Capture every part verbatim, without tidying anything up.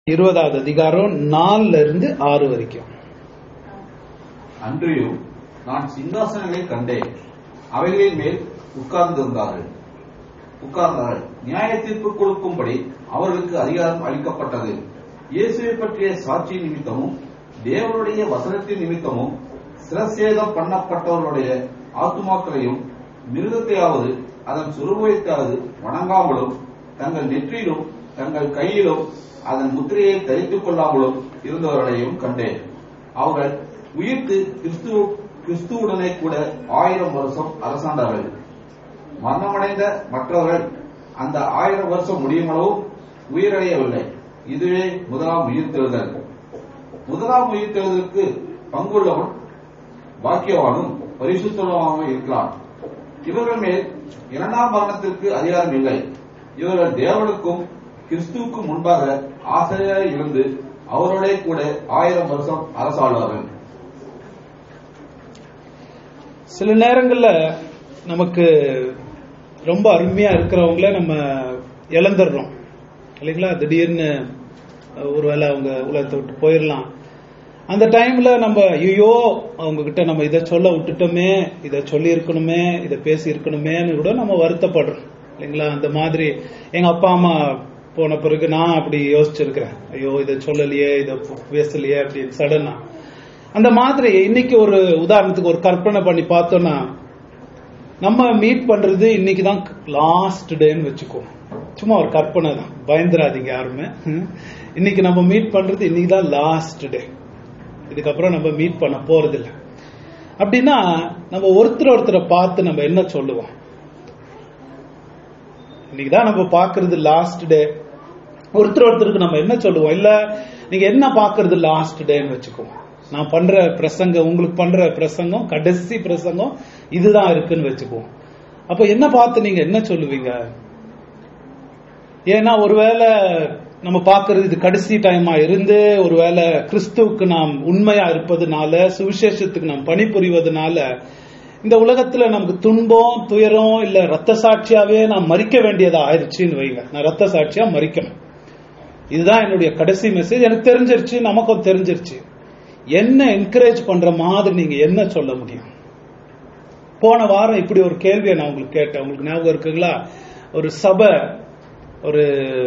இருபதாவது அதிகாரம் நாலுல இருந்து ஆறு வரைக்கும். அன்றியும் நான் சிங்காசனங்களை கண்டேன், அவைகளின் மேல் உட்கார்ந்திருந்தார்கள் உட்கார்ந்தார்கள் நியாய தீர்ப்பு கொடுக்கும்படி அவர்களுக்கு அதிகாரம் அளிக்கப்பட்டது. இயேசுவை பற்றிய சாட்சி நிமித்தமும் தேவனுடைய வசனத்தின் நிமித்தமும் சிரசேதம் பண்ணப்பட்டவர்களுடைய ஆத்துமாக்களையும் மிருகத்தையாவது அதன் சுரூபத்தையாவது வணங்காமலும் தங்கள் நெற்றியிலும் தங்கள் கையிலும் அதன் முத்திரையை தரித்துக் கொள்ளாமலும் இருந்தவர்களையும் கண்டேன். அவர்கள் உயிர்த்து கிறிஸ்து கிறிஸ்துவுடனே கூட ஆயிரம் வருஷம் அரசாண்டார்கள். மரணமடைந்த மற்றவர்கள் அந்த ஆயிரம் வருஷம் முடியுமளவும் உயிரடையவில்லை. இதுவே முதலாம் உயிர்த்தெழுதல். முதலாம் உயிர்த்தெழுதலுக்கு பங்குள்ளவன் பாக்கியவானும் பரிசுத்தவானும் இருக்கிறான். இவர்கள் மேல் இரண்டாம் மரணத்திற்கு அதிகாரம் இல்லை. இவர்கள் தேவனுக்கும் கிறிஸ்துவுக்கு முன்பாக ஆசிரியராய் இருந்து அவரோட கூட ஆயிரம் வருஷம் அரசாளுவார்கள். சில நேரங்கள்ல நமக்கு ரொம்ப அருமையா இருக்கிறவங்கள நம்ம இழந்துடுறோம் இல்லைங்களா? திடீர்னு ஒருவேளை அவங்க உலகத்தை விட்டு போயிடலாம். அந்த டைம்ல நம்ம ஐயோ அவங்க கிட்ட நம்ம இதை சொல்ல விட்டுட்டோமே, இதை சொல்லி இருக்கணுமே, இதை பேசி இருக்கணுமேன்னு கூட நம்ம வருத்தப்படுறோம் இல்லைங்களா? அந்த மாதிரி எங்க அப்பா அம்மா போன பிறகு நான் அப்படி யோசிச்சிருக்கிறேன், ஐயோ இதை சொல்லலையே, இதை பேசலையே அப்படின்னு சடனா. அந்த மாதிரி இன்னைக்கு ஒரு உதாரணத்துக்கு ஒரு கற்பனை பண்ணி பார்த்தோம்னா, நம்ம மீட் பண்றது இன்னைக்கு தான் லாஸ்ட் டேன்னு வச்சுக்கோ. சும்மா ஒரு கற்பனை தான், பயந்துராதீங்க யாருமே. இன்னைக்கு நம்ம மீட் பண்றது இன்னைக்கு தான் லாஸ்ட் டே. இதுக்கப்புறம் நம்ம மீட் பண்ண போறது இல்லை. அப்படின்னா நம்ம ஒருத்தர் ஒருத்தரை பார்த்து நம்ம என்ன சொல்லுவோம்? இன்னைக்குதான் நம்ம பாக்குறது லாஸ்ட் டே. ஒருத்தர் ஒருத்தருக்கு நம்ம என்ன சொல்லுவோம்? இல்ல நீங்க என்ன பாக்குறது லாஸ்ட் டேன்னு வச்சுக்கோங்க. நான் பண்ற பிரசங்கம், உங்களுக்கு பண்ற பிரசங்கம் கடைசி பிரசங்கம் இதுதான் இருக்குன்னு வச்சுக்குவோம். அப்ப என்ன பார்த்து நீங்க என்ன சொல்லுவீங்க? ஏன்னா ஒருவேளை நம்ம பாக்குறது இது கடைசி டைமா இருந்து, ஒருவேளை கிறிஸ்துவுக்கு நாம் உண்மையா இருப்பதுனால, சுவிசேஷத்துக்கு நாம் பணிபுரிவதனால இந்த உலகத்துல நமக்கு துன்பம் துயரம் இல்ல ரத்த சாட்சியாவே நான் மறிக்க வேண்டியதா ஆயிடுச்சுன்னு வைங்க. நான் ரத்த சாட்சியா மறிக்கணும், இதுதான் என்னுடைய கடைசி மெசேஜ். எனக்கு தெரிஞ்சிருச்சு, நமக்கும் தெரிஞ்சிருச்சு. என்ன என்கரேஜ் பண்ற மாதிரி நீங்க என்ன சொல்ல முடியும்? போன வாரம் இப்படி ஒரு கேள்வியை நான் உங்களுக்கு கேட்டேன், உங்களுக்கு ஞாபகம் இருக்குங்களா? ஒரு சபை ஒரு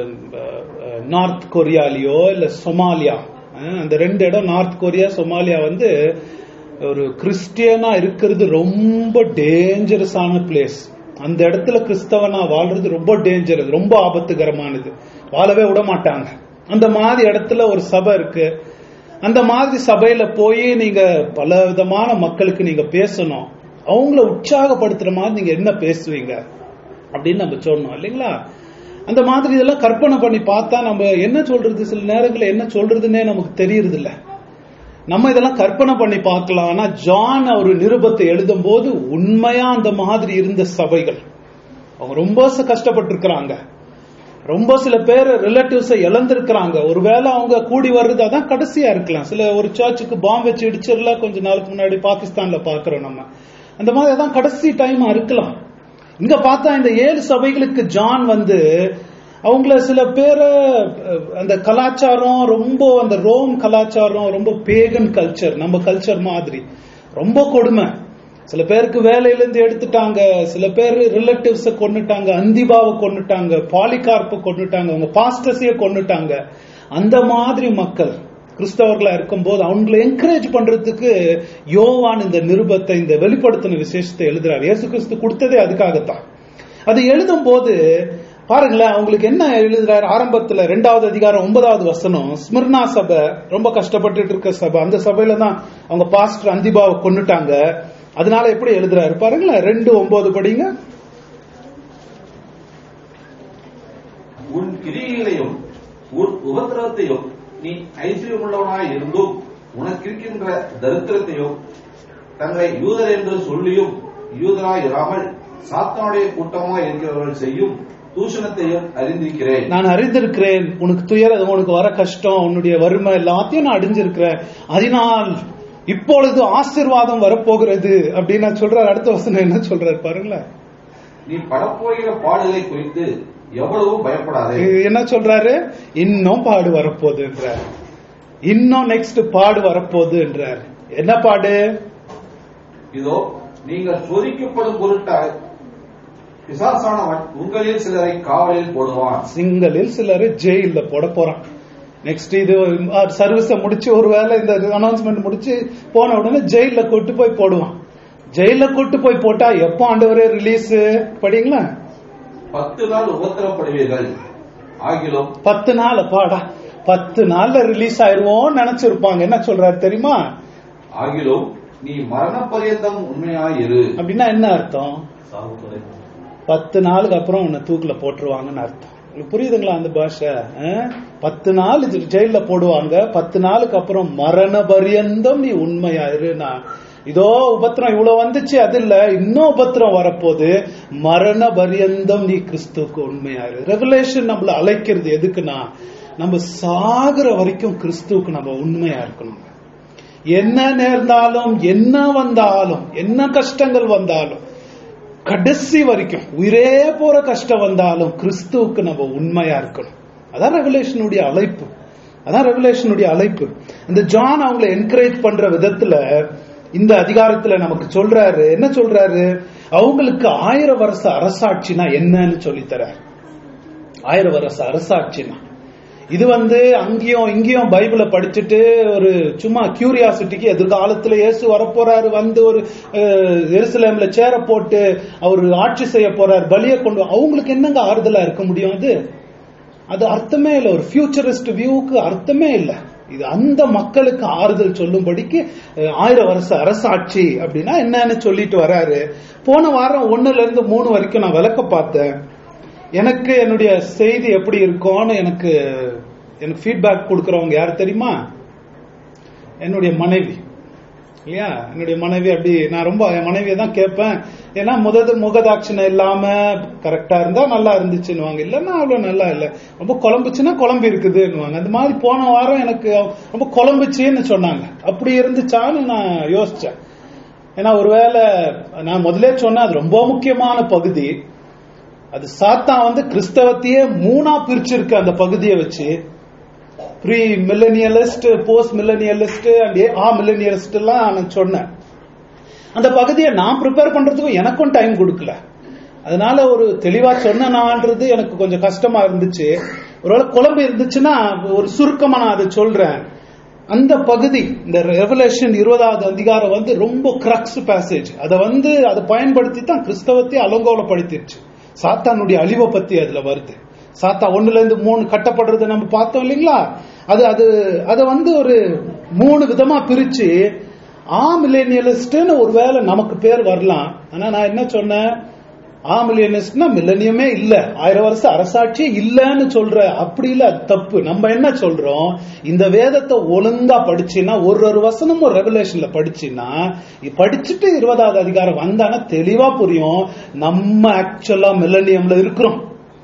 நார்த் கொரியாலேயோ இல்ல சொமாலியா, அந்த ரெண்டு இடம் நார்த் கொரியா சொமாலியா வந்து ஒரு கிறிஸ்டியனா இருக்கிறது ரொம்ப டேஞ்சரஸான பிளேஸ். அந்த இடத்துல கிறிஸ்தவனா வாழ்றது ரொம்ப டேஞ்சரஸ், ரொம்ப ஆபத்துகரமானது, வாழவே விட மாட்டாங்க. அந்த மாதிரி இடத்துல ஒரு சபை இருக்கு. அந்த மாதிரி சபையில போய் நீங்க பல விதமான மக்களுக்கு நீங்க பேசணும், அவங்கள உற்சாகப்படுத்துற மாதிரி நீங்க என்ன பேசுவீங்க அப்படின்னு நம்ம சொல்லணும் இல்லைங்களா? அந்த மாதிரி இதெல்லாம் கற்பனை பண்ணி பார்த்தா நம்ம என்ன சொல்றது, சில நேரங்களில் என்ன சொல்றதுன்னே நமக்கு தெரியறது இல்லை. நம்ம இதெல்லாம் கற்பனை பண்ணி பார்க்கலாம். ஆனா ஜான் ஒரு நிருபத்தை எழுதும் போது உண்மையா அந்த மாதிரி இருந்த சபைகள் அவங்க ரொம்ப கஷ்டப்பட்டு இருக்கிறாங்க. ரொம்ப சில பேர் ரிலேட்டிவ்ஸ இழந்திருக்கிறாங்க. ஒருவேளை அவங்க கூடி வர்றது அதான் கடைசியா இருக்கலாம். சில ஒரு சர்ச்சுக்கு பாம்பு வச்சு இடிச்சிடல கொஞ்ச நாளுக்கு முன்னாடி பாகிஸ்தான்ல பாக்குறோம் நம்ம. அந்த மாதிரி அதான் கடைசி டைமா இருக்கலாம். இங்க பார்த்தா இந்த ஏழு சபைகளுக்கு ஜான் வந்து அவங்கள சில பேரை அந்த கலாச்சாரம் ரொம்ப அந்த ரோம் கலாச்சாரம் ரொம்ப பேகன் கல்ச்சர், நம்ம கல்ச்சர் மாதிரி ரொம்ப கொடுமை. சில பேருக்கு வேலையிலிருந்து எடுத்துட்டாங்க, சில பேர் ரிலேட்டிவ்ஸ கொன்னுட்டாங்க, அந்திபாவை கொன்னுட்டாங்க, பாலிகார்ப்பை கொன்னுட்டாங்க, அவங்க பாஸ்டர்ஸையே கொன்னுட்டாங்க. அந்த மாதிரி மக்கள் கிறிஸ்தவர்களா இருக்கும் போது அவங்களை என்கரேஜ் பண்றதுக்கு யோவான் இந்த நிருபத்தை, இந்த வெளிப்படுத்தின விசேஷத்தை எழுதுறாரு. இயேசு கிறிஸ்து கொடுத்ததே அதுக்காகத்தான். அது எழுதும் போது பாருங்களேன், அவங்களுக்கு என்ன எழுதுறாரு? ஆரம்பத்துல ரெண்டாவது அதிகாரம் ஒன்பதாவது வசனம், ஸ்மிர்னா சபை ரொம்ப கஷ்டப்பட்டு இருக்க சபை, அந்த சபையில தான் அவங்க பாஸ்டர் அந்திபாவை கொன்னுட்டாங்க. அதனால எப்படி எழுதுறாரு பாருங்களேன், ரெண்டு ஒன்பது படிங்க. உன் கிரியைகளையும் உன் உபத்திரவத்தையும் நீ ஐஸ்வர்யமுள்ளவனாய் இருந்தும் உனக்கு இருக்கின்ற தரித்திரத்தையும் தங்களை யூதர் என்று சொல்லியும் யூதராய் இராமல் சாத்தானுடைய கூட்டமாய் இருக்கிறவர்கள் செய்யும் தூஷணத்தையும் அறிந்திருக்கிறேன். நான் அறிந்திருக்கிறேன், உனக்கு துயரம், உனக்கு வர கஷ்டம், உன்னுடைய வறுமை எல்லாத்தையும் நான் அறிஞ்சிருக்கிறேன். அதனால் இப்பொழுது ஆசீர்வாதம் வரப்போகிறது அப்படின்னு சொல்றாரு. அடுத்த வசனம் என்ன சொல்றாரு பாருங்களேன். நீ படப்போகிற பாடுகளை குறித்து எவ்வளவு பயப்படாதே. என்ன சொல்றாரு? இன்னும் பாடு வரப்போகுது என்றார். இன்னும் நெக்ஸ்ட் பாடு வரப்போகுது என்றார். என்ன பாடு? இதோ நீங்கள் சோதிக்கப்படும் பொருட்டாய் பிசாசானவன் உங்களில் சிலரை காவலில் போடுவான். சிங்களில் சிலரை ஜெயில போட போறான். நெக்ஸ்ட் இது சர்வீஸ முடிச்சு ஒருவேளை இந்த அனௌன்ஸ்மெண்ட் முடிச்சு போன உடனே ஜெயில கூட்டு போய் போடுவான். ஜெயில கூட்டு போய் போட்டா எப்போ ஆண்டவரே ரிலீஸ் படிங்களா? பத்து நாள் உபத்திரப்படுவீர்கள் ஆகிலும். பத்து நாள் பாடா பத்து நாள்ல ரிலீஸ் ஆயிருவோம் நினைச்சிருப்பாங்க. என்ன சொல்றாரு தெரியுமா? ஆகிலும் நீ மரண பரியந்தம் உண்மையாயிரு. அப்படின்னா என்ன அர்த்தம்? பத்து நாளுக்கு அப்புறம் உன்னை தூக்குல போட்டுருவாங்கன்னு அர்த்தம். புரியுதுங்களா அந்த பாஷை? பத்து நாள் ஜெயில போடுவாங்க, பத்து நாளுக்கு அப்புறம் மரண பரியந்தம் நீ உண்மையாயிருனா. இதோ உபத்திரம் இவ்வளவு வந்துச்சு, அது இல்ல இன்னும் உபத்திரம் வரப்போது, மரண பரியந்தம் நீ கிறிஸ்துவுக்கு உண்மையாயிரு. ரெவலேஷன் நம்மள அழைக்கிறது எதுக்குன்னா, நம்ம சாகுற வரைக்கும் கிறிஸ்துவுக்கு நம்ம உண்மையா இருக்கணும். என்ன நேர்ந்தாலும், என்ன வந்தாலும், என்ன கஷ்டங்கள் வந்தாலும், கடைசி வரைக்கும் உயிரே போற கஷ்டம் வந்தாலும் கிறிஸ்துவுக்கு நம்ம உண்மையா இருக்கணும். அதான் ரெவலேஷனுடைய அழைப்பு. அதான் ரெவலேஷனுடைய அழைப்பு. இந்த ஜான் அவங்களை என்கரேஜ் பண்ற விதத்துல இந்த அதிகாரத்துல நமக்கு சொல்றாரு. என்ன சொல்றாரு? அவங்களுக்கு ஆயிரம் வருஷ அரசாட்சினா என்னன்னு சொல்லித்தரார். ஆயிரம் வருஷ அரசாட்சினா இது வந்து அங்கேயும் இங்கேயும் பைபிளை படிச்சுட்டு ஒரு சும்மா கியூரியாசிட்டிக்கு எதிர்காலத்துல இயேசு வரப்போறாரு, வந்து ஒரு எருசலேம்ல சேர போட்டு அவர் ஆட்சி செய்ய போறாரு, பலியை கொண்டு, அவங்களுக்கு என்னங்க ஆறுதலா இருக்க முடியும்? அது அது அர்த்தமே இல்லை. ஒரு ஃபியூச்சரிஸ்ட் வியூவுக்கு அர்த்தமே இல்லை. இது அந்த மக்களுக்கு ஆறுதல் சொல்லும்படிக்கு ஆயிரம் வருஷ அரசாட்சி அப்படின்னா என்னன்னு சொல்லிட்டு வராரு. போன வாரம் ஒண்ணுல இருந்து மூணு வரைக்கும் நான் விளக்க பார்த்தேன். எனக்கு என்னுடைய செய்தி எப்படி இருக்கும்னு எனக்கு எனக்கு ஃபீட்பேக் கொடுக்கறவங்க யாரு தெரியுமா? என்னுடைய மனைவி. இல்லையா? என்னுடைய மனைவி. அப்படி நான் ரொம்ப என் மனைவியை தான் கேட்பேன். ஏன்னா முதது முகதாட்சணை இல்லாம கரெக்டா இருந்தா நல்லா இருந்துச்சுன்னுவாங்க, இல்லன்னா அவ்வளவு நல்லா இல்ல, ரொம்ப குழம்புச்சுன்னா குழம்பு இருக்குதுன்னுவாங்க. அந்த மாதிரி போன வாரம் எனக்கு ரொம்ப குழம்புச்சுன்னு சொன்னாங்க. அப்படி இருந்துச்சான்னு நான் யோசிச்சேன். ஏன்னா ஒருவேளை நான் முதலே சொன்னேன், அது ரொம்ப முக்கியமான பகுதி. அது சாத்தான் வந்து கிறிஸ்தவத்தையே மூணா பிரிச்சிருக்கு. அந்த பகுதியை வச்சு premillennialist, postmillennialist and amillennialist எல்லாம் நான் சொன்னேன். அந்த பகுதியை நான் ப்ரிப்பேர் பண்றதுக்கும் எனக்கும் டைம் கொடுக்கல. அதனால ஒரு தெளிவா சொன்னனான்றது எனக்கு கொஞ்சம் கஷ்டமா இருந்துச்சு. ஒருவேளை குழம்பு இருந்துச்சுன்னா ஒரு சுருக்கமா நான் அதை சொல்றேன். அந்த பகுதி இந்த ரெவலேஷன் இருபதாவது அதிகாரம் வந்து ரொம்ப கிரக்ஸ் பேசேஜ். அதை வந்து அதை பயன்படுத்தி தான் கிறிஸ்தவத்தை அலங்கோலப்படுத்திடுச்சு. சாத்தானுடைய அழிவை பத்தி அதுல வருது. சாத்தா ஒண்ணுல இருந்து மூணு கட்டப்படுறது நம்ம பார்த்தோம் இல்லைங்களா? அது அது அதை வந்து ஒரு மூணு விதமா பிரிச்சு ஆ மில்லேனியலிஸ்ட்னு ஒருவேளை நமக்கு பேர் வரலாம். ஆனா நான் என்ன சொன்னேன், ஆ மில்லேனியலிஸ்ட்னா மில்லனியமே இல்ல, ஆயிரம் வருஷம் அரசாட்சியே இல்லன்னு சொல்ற. அப்படி இல்ல, அது தப்பு. நம்ம என்ன சொல்றோம், இந்த வேதத்தை ஒழுங்கா படிச்சுன்னா ஒரு ஒரு வசனமும் ரெவலேஷன்ல படிச்சுன்னா படிச்சுட்டு இருபதாவது அதிகாரம் வந்தானா தெளிவா புரியும் நம்ம ஆக்சுவலா மில்லனியம்ல இருக்கிறோம்.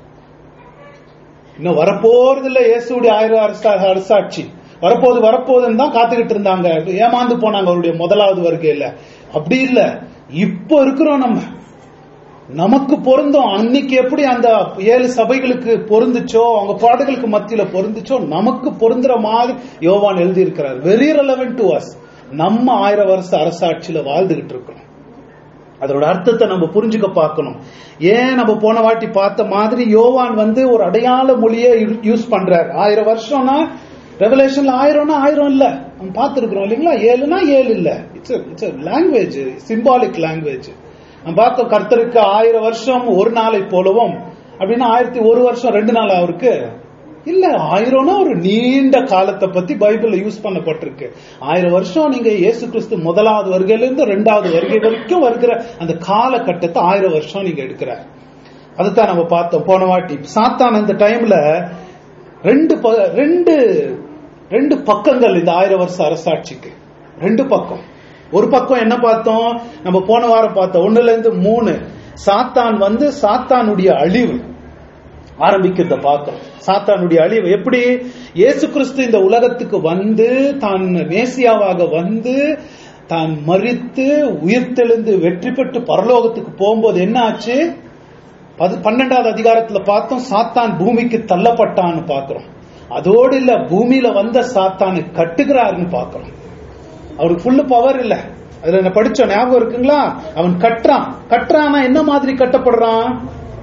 இன்னும் வரப்போறது இல்ல இயேசுடைய ஆயிரம் அரசாட்சி. வரப்போது வரப்போதுன்னு தான் காத்துக்கிட்டு இருந்தாங்க, ஏமாந்து போனாங்க அவருடைய முதலாவது வருகையில. அப்படி இல்ல, இப்ப இருக்கிறோம் நம்ம. நமக்கு பொருந்தும். அன்னைக்கு எப்படி அந்த ஏழு சபைகளுக்கு பொருந்துச்சோ, அவங்க பாடுகளுக்கு மத்தியில பொருந்துச்சோ, நமக்கு பொருந்துற மாதிரி யோவான் எழுதி இருக்கிறார். Very relevant to us. நம்ம ஆயிரம் வருஷ அரசாட்சியில வாழ்ந்துகிட்டு இருக்கணும். அதோட அர்த்தத்தை நம்ம புரிஞ்சுக்க பார்க்கணும். ஏன் நம்ம போன வாட்டி பார்த்த மாதிரி யோவான் வந்து ஒரு அடையாள மொழியை யூஸ் பண்றார். ஆயிரம் வருஷம்னா ரெவலேஷன்ல ஆயிரம்னா ஆயிரம் இல்ல, நம்ம பார்த்திருக்கிறோம் இல்லைங்களா? ஏழுனா ஏழு இல்ல, it's it's language, symbolic language. நம்ம பார்த்தோம், கர்த்தருக்கு ஆயிரம் வருஷம் ஒரு நாளை போலவும் அப்படின்னா ஆயிரத்தி ஒரு வருஷம் ரெண்டு நாள் அவருக்கு இல்ல. ஆயிரம்னா ஒரு நீண்ட காலத்தை பத்தி பைபிள்ல யூஸ் பண்ணப்பட்டிருக்கு. ஆயிரம் வருஷம் நீங்க இயேசு கிறிஸ்து முதலாவது வருகையில இருந்து ரெண்டாவது வருகை வரைக்கும் வருகிற அந்த காலகட்டத்தை ஆயிரம் வருஷம் நீங்க எடுக்கிற. அதுதான் நம்ம பார்த்தோம் போன வாட்டி. சாத்தான் அந்த டைம்ல ரெண்டு ரெண்டு ரெண்டு பக்கங்கள் இந்த ஆயிரம் வருஷ அரசாட்சிக்கு. ரெண்டு பக்கம். ஒரு பக்கம் என்ன பார்த்தோம், நம்ம போன வாரம் பார்த்தோம், ஒண்ணுல இருந்து மூணு. சாத்தான் வந்து சாத்தானுடைய அழிவு ஆரம்பிக்கிறத பார்த்தோம். சாத்தானுடைய அழிவு எப்படி, இயேசு கிறிஸ்து இந்த உலகத்துக்கு வந்து தான் மேசியாவாக வந்து தான் மரித்து உயிர்த்தெழுந்து வெற்றி பெற்று பரலோகத்துக்கு போகும்போது என்ன ஆச்சு, அது பன்னெண்டாவது அதிகாரத்துல பார்த்தோம், சாத்தான் பூமிக்கு தள்ளப்பட்டான்னு பாக்குறோம். அதோடு இல்ல, பூமியில வந்த சாத்தானு கட்டுகிறாருன்னு பாக்குறோம். அவருக்கு ஃபுல்லு பவர் இல்ல. அதுல என்ன படிச்சோம், ஞாபகம் இருக்குங்களா? அவன் கட்டுறான். கட்டுறான்னா என்ன மாதிரி கட்டப்படுறான்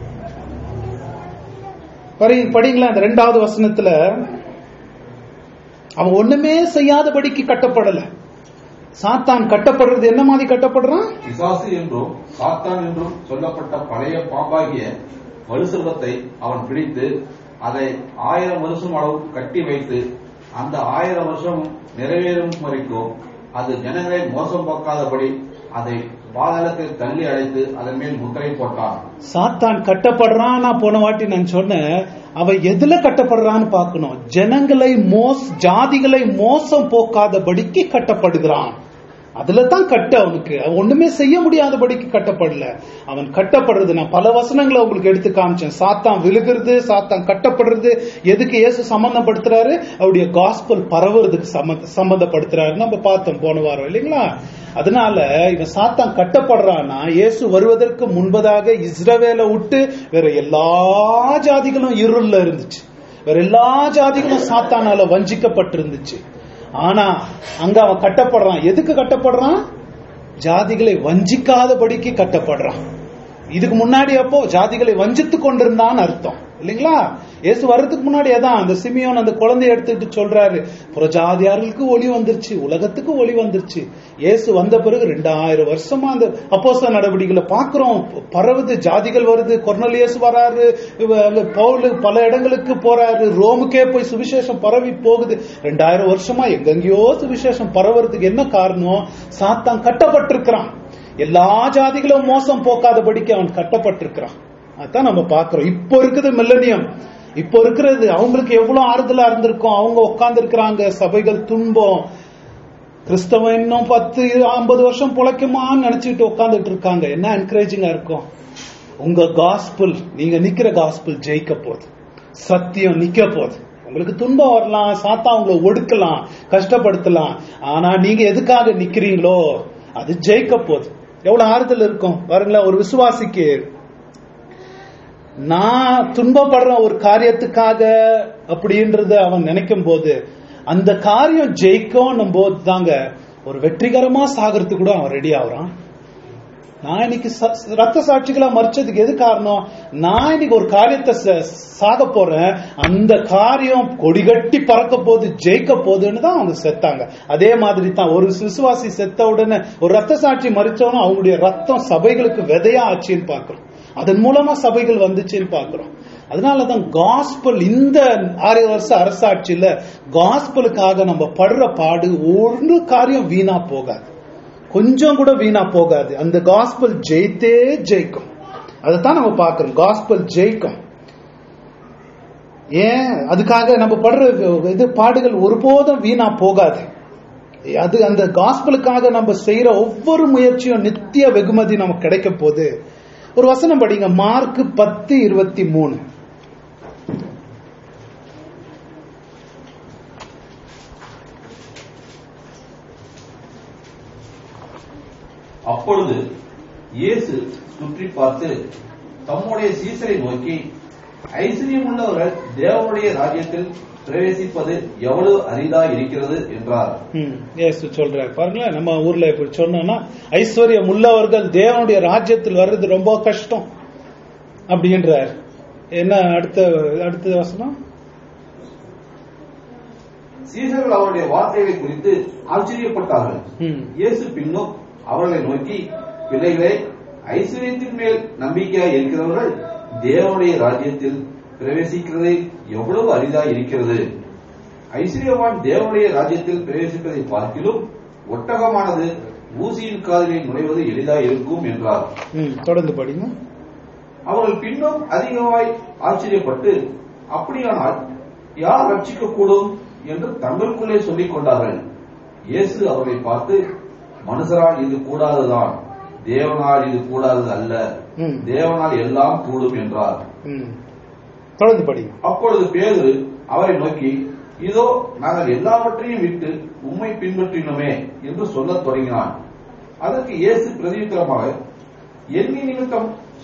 படிங்களா? அந்த ரெண்டாவது வசனத்துல அவன் ஒண்ணுமே செய்யாதபடிக்கு கட்டப்படல. சாத்தான் கட்டப்படுறது என்ன மாதிரி கட்டப்படுறான்? பிசாசு என்றும் சாத்தான் என்றும் சொல்லப்பட்ட பழைய பாம்பாகிய வலுசர்வத்தை அவன் பிடித்து அதை ஆயிரம் வருஷம் அளவு கட்டி வைத்து அந்த ஆயிரம் வருஷம் நிறைவேறும் வரைக்கும் அது ஜனங்களை மோசம் போக்காதபடி அதை பாதாளத்தில் தள்ளி அழைத்து அதன் மேல் முத்திரை போட்டான். சாத்தான் கட்டப்படுறான். நான் போன வாட்டி நான் சொன்னேன், அவன் எதுல கட்டப்படுறான்னு பார்க்கணும். ஜனங்களை மோச ஜாதிகளை மோசம் போக்காதபடிக்கு கட்டப்படுகிறான். அதுல தான் கட்ட அவனுக்கு. அவன் ஒண்ணுமே செய்ய முடியாதபடிக்கு கட்டப்படல. அவன் கட்டப்படுறது நான் பல வசனங்களை உங்களுக்கு எடுத்து காமிச்சேன். சாத்தான் விழுகிறது, சாத்தான் கட்டப்படுறது எதுக்கு இயேசு சம்பந்தப்படுத்துறாரு? அவருடைய காஸ்பல் பரவுறதுக்கு சம்பந்தப்படுத்துறாரு. நம்ம பார்த்தோம் போன வாரம் இல்லைங்களா? அதனால இவன் சாத்தான் கட்டப்படுறான்னா, இயேசு வருவதற்கு முன்பதாக இஸ்ரவேலை விட்டு வேற எல்லா ஜாதிகளும் இருள்ல இருந்துச்சு. வேற எல்லா ஜாதிகளும் சாத்தானால வஞ்சிக்கப்பட்டிருந்துச்சு. ஆனா அங்க அவன் கட்டப்படுறான். எதுக்கு கட்டப்படுறான்? ஜாதிகளை வஞ்சிக்காதபடிக்கு கட்டப்படுறான். இதுக்கு முன்னாடி அப்போ ஜாதிகளை வஞ்சித்து கொண்டிருந்தான்னு அர்த்தம் இல்லைங்களா? இயேசு வர்றதுக்கு முன்னாடி அதான் அந்த சிமியோன் அந்த குழந்தைய எடுத்துக்கிட்டு சொல்றாரு, புறஜாதியார்களுக்கு ஒளி வந்துருச்சு, உலகத்துக்கு ஒளி வந்துருச்சு. இயேசு வந்த பிறகு ரெண்டாயிரம் வருஷமா அந்த அப்போஸ்தல நடவடிக்கைகளை பாக்குறோம், பரவுது, ஜாதிகள் வருது, கொர்நேலியஸ் வராரு, பவுல் பல இடங்களுக்கு போறாரு, ரோமுக்கே போய் சுவிசேஷம் பரவி போகுது. ரெண்டாயிரம் வருஷமா எங்கெங்கயோ சுவிசேஷம் பரவுறதுக்கு என்ன காரணம்? சாத்தான் கட்டப்பட்டிருக்கிறான். எல்லா ஜாதிகளும் மோசம் போக்காதபடிக்கு அவன் கட்டப்பட்டிருக்கிறான். அதான் நம்ம பாக்குறோம். இப்போ இருக்குது மில்லனியம், இப்போ இருக்கிறது அவங்களுக்கு எவ்வளவு ஆறுதலா இருந்திருக்கும். அவங்க உட்கார்ந்து இருக்கிறாங்க, சபைகள் துன்பம், கிறிஸ்தவம் இன்னும் பத்து ஐம்பது வருஷம் பொழைக்குமான்னு நினைச்சிட்டு உட்கார்ந்துட்டு இருக்காங்க. என்ன என்கரேஜிங்கா இருக்கும். உங்க காஸ்பிள், நீங்க நிக்கிற காஸ்பிள் ஜெயிக்க போகுது, சத்தியம் நிக்க போகுது. உங்களுக்கு துன்பம் வரலாம், சாத்தா உங்களை ஒடுக்கலாம், கஷ்டப்படுத்தலாம், ஆனா நீங்க எதுக்காக நிக்கிறீங்களோ அது ஜெயிக்க போகுது. எவ்வளவு ஆறுதல் இருக்கும் பாருங்களேன் ஒரு விசுவாசிக்கு. நான் துன்பப்படுற ஒரு காரியத்துக்காக அப்படின்றத அவன் நினைக்கும் போது, அந்த காரியம் ஜெயிக்கும் போது தாங்க ஒரு வெற்றிகரமா சாகிறதுக்கு கூட அவன் ரெடி ஆகுறான். நான் இன்னைக்கு ரத்த சாட்சிகளா மறிச்சதுக்கு எது காரணம்? நான் இன்னைக்கு ஒரு காரியத்தை சாக போறேன், அந்த காரியம் கொடிகட்டி பறக்க போது, ஜெயிக்க போகுதுன்னு தான் அவங்க செத்தாங்க. அதே மாதிரி தான் ஒரு விசுவாசி செத்த உடனே, ஒரு ரத்த சாட்சி மறிச்சவனும் அவங்களுடைய ரத்தம் சபைகளுக்கு விதையா ஆச்சுன்னு பாக்குறோம். அதன் மூலமா சபைகள் வந்துச்சுன்னு பாக்குறோம். அதனாலதான் காஸ்பல், இந்த ஆறு வருஷ அரசாட்சியில காஸ்பலுக்காக நம்ம படுற பாடு ஒரு காரியம் வீணா போகாது, கொஞ்சம் கூட வீணா போகாது. அந்த காஸ்பல் ஜெயித்தே ஜெயிக்கும். அதைத்தான் நம்ம பாக்குறோம், காஸ்பல் ஜெயிக்கும். ஏன் அதுக்காக நம்ம படுற இது பாடுகள் ஒருபோதும் வீணா போகாது. அது அந்த காஸ்பலுக்காக நம்ம செய்யற ஒவ்வொரு முயற்சியும் நித்திய வெகுமதி நமக்கு கிடைக்க போது. ஒரு வசனம் படிங்க, மார்க் பத்து இருபத்தி மூணு. அப்பொழுது இயேசு சுற்றி பார்த்து தம்முடைய சீசரை நோக்கி, ஐஸ்வர்யம் உள்ளவர்கள் தேவனுடைய ராஜ்யத்தில் பிரவேசிப்பது எவ்வளவு அரிதா இருக்கிறது என்றார். இயேசு சொல்றார் பாருங்களேன், நம்ம ஊர்ல இப்படி சொன்னோம்னா ஐஸ்வர்யம் உள்ளவர்கள் தேவனுடைய ராஜ்யத்தில் வர்றது ரொம்ப கஷ்டம் அப்படின்றார். என்ன அடுத்த அடுத்த வசனம்? சீசர்கள் அவருடைய வார்த்தைகளை குறித்து ஆச்சரியப்பட்டார்கள். இயேசு பின்னும் அவர்களை நோக்கி, பிள்ளைகளே, ஐஸ்வர்யத்தின் மேல் நம்பிக்கையாய் இருக்கிறவர்கள் தேவனுடைய ராஜ்யத்தில் பிரவேசிக்கிறது எவ்வளவு அரிதா இருக்கிறது. ஐஸ்வர்யவான் தேவனுடைய ராஜ்யத்தில் பிரவேசிப்பதை பார்க்கிலும் ஒட்டகமானது ஊசியின் காதலில் நுழைவது எளிதா இருக்கும் என்றார். தொடர்ந்து படிங்க. அவர்கள் பின்னும் அதிகமாய் ஆச்சரியப்பட்டு, அப்படியானால் யார் ரட்சிக்க கூடும் என்று தங்களுக்குள்ளே சொல்லிக் கொண்டார்கள். இயேசு அவர்களை பார்த்து, மனுஷரால் இது கூடாதுதான், தேவனால் இது கூடாதது அல்ல, தேவனால் எல்லாம் கூடும் என்றார். தொடர்ந்து படி. அப்பொழுது பேதுரு அவரை நோக்கி, இதோ நாங்கள் எல்லாவற்றையும் விட்டு உம்மை பின்பற்றினோமே என்று சொல்லத் தொடங்கினான். அதற்கு இயேசு பிரதியுத்தரமாக, எண்ணி நிமித்தம்